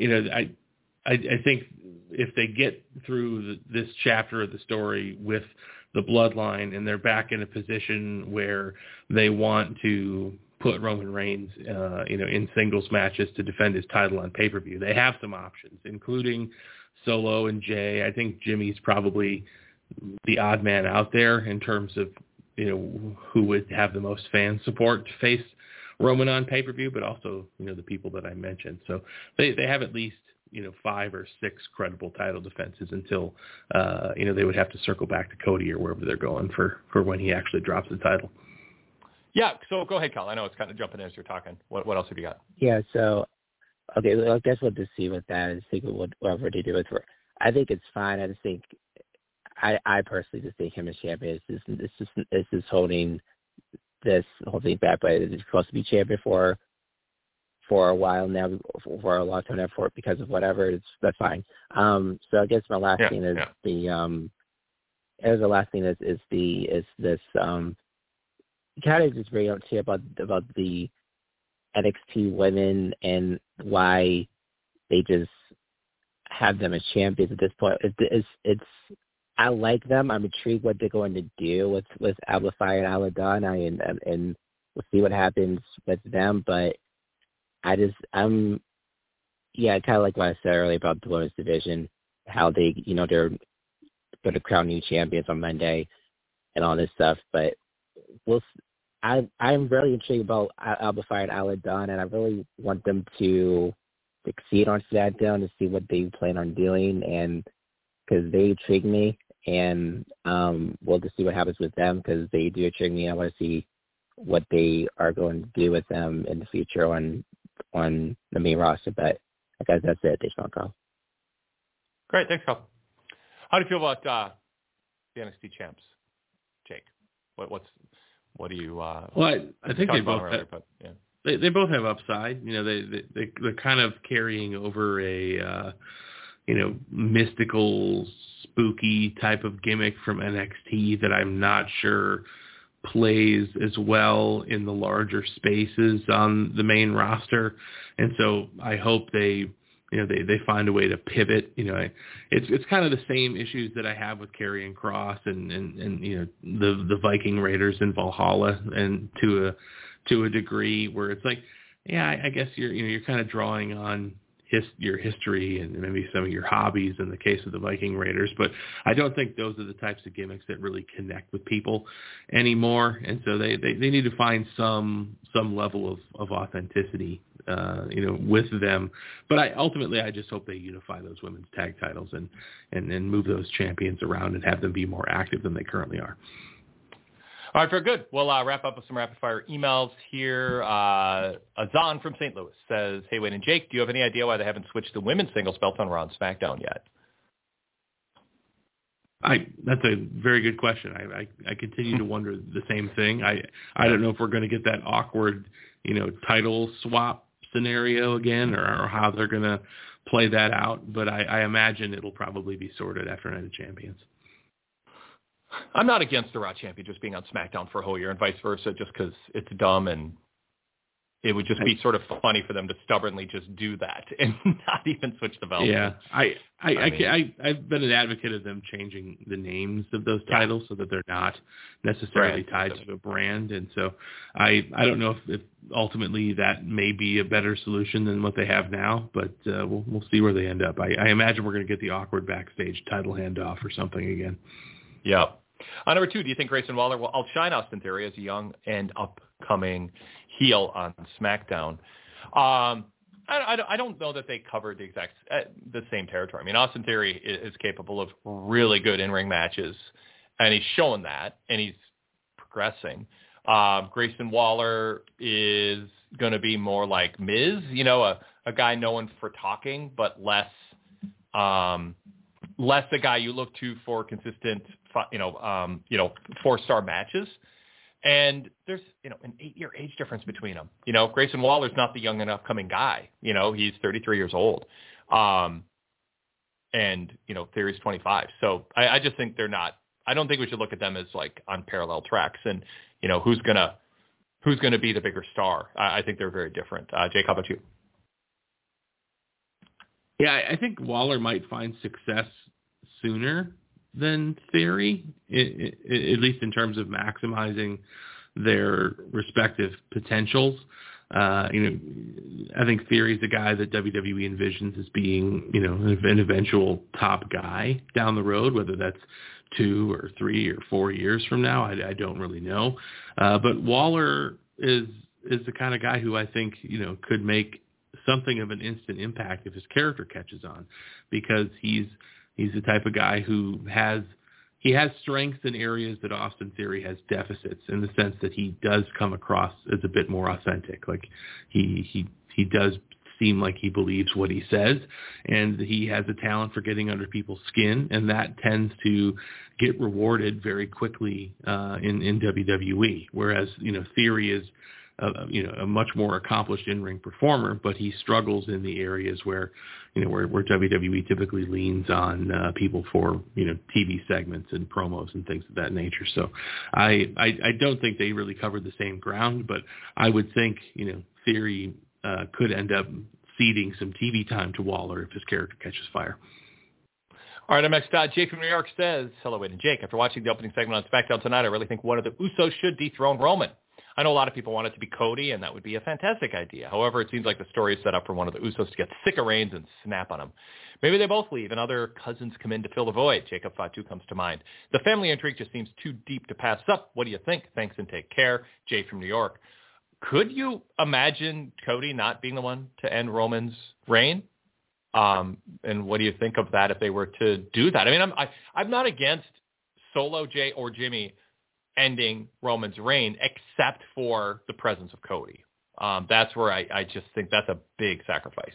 think if they get through this chapter of the story with the bloodline and they're back in a position where they want to put Roman Reigns, in singles matches to defend his title on pay-per-view, they have some options, including Solo and Jay. I think Jimmy's probably the odd man out there in terms of, who would have the most fan support to face Roman on pay-per-view, but also, the people that I mentioned. So they have at least, 5 or 6 credible title defenses until, they would have to circle back to Cody or wherever they're going for when he actually drops the title. Yeah, so go ahead, Cal. I know it's kind of jumping in as you're talking. What else have you got? Yeah, so, okay, well, I guess what to see with that is think whatever they do with it. I think it's fine. I just think, I personally just think him as champion is just holding this whole thing back, but it's supposed to be champion for a while now, for a long time now, because of whatever. That's fine. So I guess my last thing is the last thing is this kind of just bring up to you about the NXT women and why they just have them as champions at this point. It's I like them. I'm intrigued what they're going to do with Alba Fyre and Aladon, and we'll see what happens with them. But kind of like what I said earlier about the women's division, how they, they're going to crown new champions on Monday and all this stuff. But I'm really intrigued about Alba Fyre and Aladon, and I really want them to succeed on SmackDown to see what they plan on doing, and because they intrigue me. And we'll just see what happens with them because they do intrigue me. I want to see what they are going to do with them in the future on the main roster. But I guess that's it. Thanks, Carl. Great, thanks, Carl. How do you feel about the NXT champs, Jake? What do you? Well, I think they both they both have upside. They're kind of carrying over a mystical, spooky type of gimmick from NXT that I'm not sure plays as well in the larger spaces on the main roster. And so I hope they find a way to pivot. It's kind of the same issues that I have with Karrion Kross and the Viking Raiders in Valhalla, and to a degree where it's like, I guess you're kind of drawing on your history and maybe some of your hobbies in the case of the Viking Raiders, but I don't think those are the types of gimmicks that really connect with people anymore. And so they need to find some level of authenticity, with them. But I just hope they unify those women's tag titles and move those champions around and have them be more active than they currently are. All right, very good. We'll wrap up with some rapid-fire emails here. Azan from St. Louis says, hey, Wayne and Jake, do you have any idea why they haven't switched the women's singles belt on Raw and SmackDown yet? That's a very good question. I continue to wonder the same thing. I don't know if we're going to get that awkward, title swap scenario again, or how they're going to play that out. But I imagine it'll probably be sorted after Night of Champions. I'm not against the Raw champion just being on SmackDown for a whole year and vice versa, just because it's dumb and it would just be sort of funny for them to stubbornly just do that and not even switch the belt. Yeah, I've been an advocate of them changing the names of those titles so that they're not necessarily tied to a brand. And so I don't know if ultimately that may be a better solution than what they have now, but we'll see where they end up. I imagine we're going to get the awkward backstage title handoff or something again. Yeah. Number 2, do you think Grayson Waller will outshine Austin Theory as a young and upcoming heel on SmackDown? I don't know that they cover the same territory. I mean, Austin Theory is capable of really good in-ring matches, and he's showing that, and he's progressing. Grayson Waller is going to be more like Miz, a guy known for talking, but less a guy you look to for consistent, 4-star matches. And there's, an 8-year age difference between them. Grayson Waller's not the young and upcoming guy. He's 33 years old. And Theory's 25. So I just think they're not, I don't think we should look at them as like on parallel tracks and, who's going to be the bigger star. I think they're very different. Jake, how about you? Yeah, I think Waller might find success sooner than Theory, at least in terms of maximizing their respective potentials. I think Theory's a guy that WWE envisions as being, an eventual top guy down the road, whether that's 2 or 3 or 4 years from now. I don't really know. But Waller is the kind of guy who I think, could make something of an instant impact if his character catches on, because he's the type of guy who has strengths in areas that Austin Theory has deficits, in the sense that he does come across as a bit more authentic. Like he does seem like he believes what he says, and he has a talent for getting under people's skin, and that tends to get rewarded very quickly in WWE. Whereas Theory is a much more accomplished in-ring performer, but he struggles in the areas where WWE typically leans on people for TV segments and promos and things of that nature. So I don't think they really covered the same ground, but I would think Theory could end up ceding some TV time to Waller if his character catches fire. All right, next, Jake from New York says, hello, Wade and Jake. After watching the opening segment on SmackDown tonight, I really think one of the Usos should dethrone Roman. I know a lot of people want it to be Cody, and that would be a fantastic idea. However, it seems like the story is set up for one of the Usos to get sick of Reigns and snap on him. Maybe they both leave and other cousins come in to fill the void. Jacob Fatu comes to mind. The family intrigue just seems too deep to pass up. What do you think? Thanks and take care. Jay from New York. Could you imagine Cody not being the one to end Roman's reign? And what do you think of that if they were to do that? I mean, I'm not against Solo, Jay, or Jimmy ending Roman's reign, except for the presence of Cody. That's where I just think that's a big sacrifice.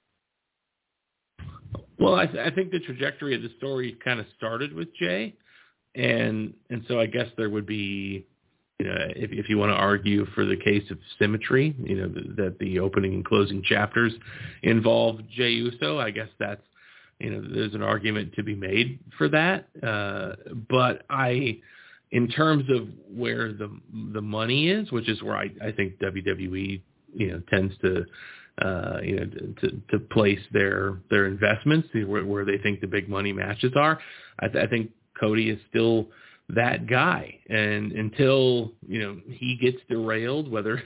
Well, I think the trajectory of the story kind of started with Jay, and so I guess there would be, if you want to argue for the case of symmetry, that the opening and closing chapters involve Jey Uso, I guess that's, there's an argument to be made for that. But in terms of where the money is, which is where I think WWE, tends to, to place their investments, where they think the big money matches are. I think Cody is still that guy, and until he gets derailed, whether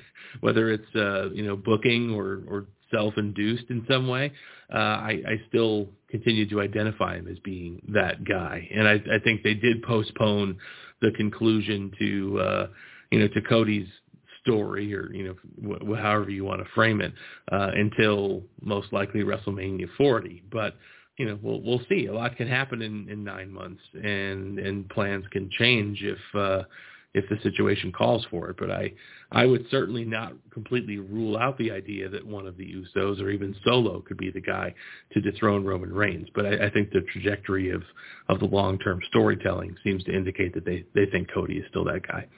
it's booking or self-induced in some way, I still continue to identify him as being that guy. And I think they did postpone the conclusion to Cody's story, or however you want to frame it, until most likely WrestleMania 40. But we'll see. A lot can happen in 9 months, and plans can change if the situation calls for it. But I would certainly not completely rule out the idea that one of the Usos or even Solo could be the guy to dethrone Roman Reigns. But I think the trajectory of the long-term storytelling seems to indicate that they think Cody is still that guy.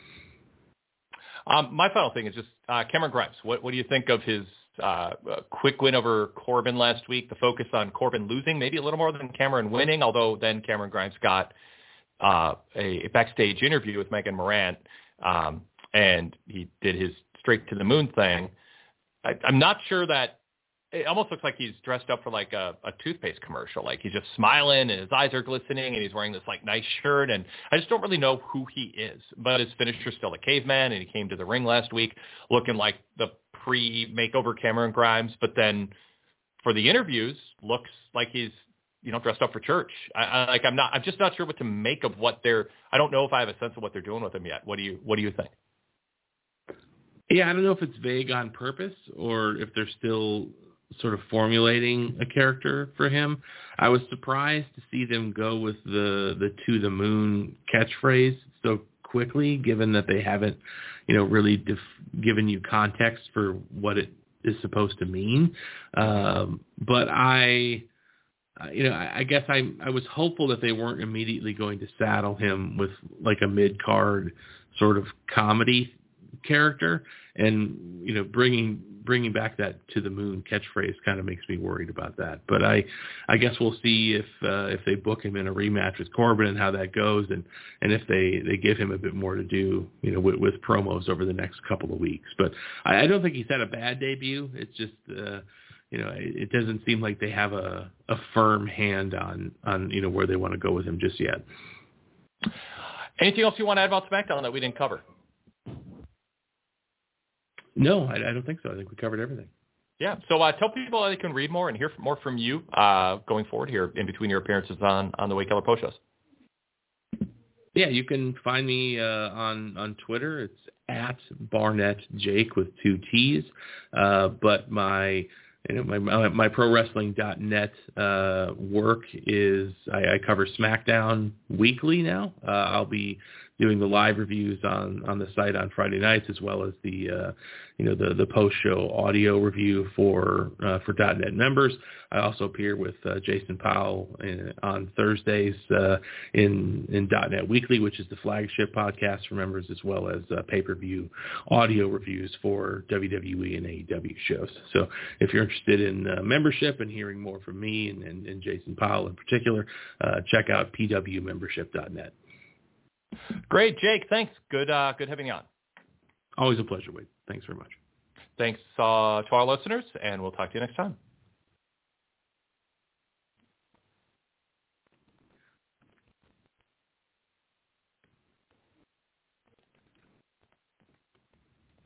My final thing is just Cameron Grimes. What do you think of his quick win over Corbin last week? The focus on Corbin losing, maybe a little more than Cameron winning, although then Cameron Grimes got a backstage interview with Megan Morant, and he did his straight to the moon thing. I'm not sure that it almost looks like he's dressed up for like a toothpaste commercial. Like he's just smiling and his eyes are glistening and he's wearing this like nice shirt. And I just don't really know who he is, but his finisher's still a caveman. And he came to the ring last week looking like the pre-makeover Cameron Grimes. But then for the interviews, looks like he's dressed up for church. I'm just not sure what to make of what I don't know if I have a sense of what they're doing with him yet. What do you think? Yeah, I don't know if it's vague on purpose or if they're still sort of formulating a character for him. I was surprised to see them go with the to the moon catchphrase so quickly, given that they haven't, really given you context for what it is supposed to mean. But I guess I was hopeful that they weren't immediately going to saddle him with like a mid-card sort of comedy character, and bringing back that to the moon catchphrase kind of makes me worried about that. But I guess we'll see if they book him in a rematch with Corbin and how that goes, and if they give him a bit more to do, with promos over the next couple of weeks. But I don't think he's had a bad debut. It's just it doesn't seem like they have a firm hand on where they want to go with him just yet. Anything else you want to add about SmackDown that we didn't cover? No, I don't think so. I think we covered everything. Yeah. So tell people they can read more and hear more from you going forward here in between your appearances on the Wade Keller post shows. Yeah, you can find me on Twitter. It's at BarnettJake with 2 T's. But my ProWrestling.net work is I cover SmackDown weekly now. I'll be doing the live reviews on the site on Friday nights, as well as the post show audio review for .net members. I also appear with Jason Powell on Thursdays in .net Weekly, which is the flagship podcast for members, as well as pay-per-view audio reviews for WWE and AEW shows. So if you're interested in membership and hearing more from me and Jason Powell in particular, check out pwmembership.net. Great, Jake. Thanks. Good having you on. Always a pleasure, Wade. Thanks very much. Thanks to our listeners, and we'll talk to you next time.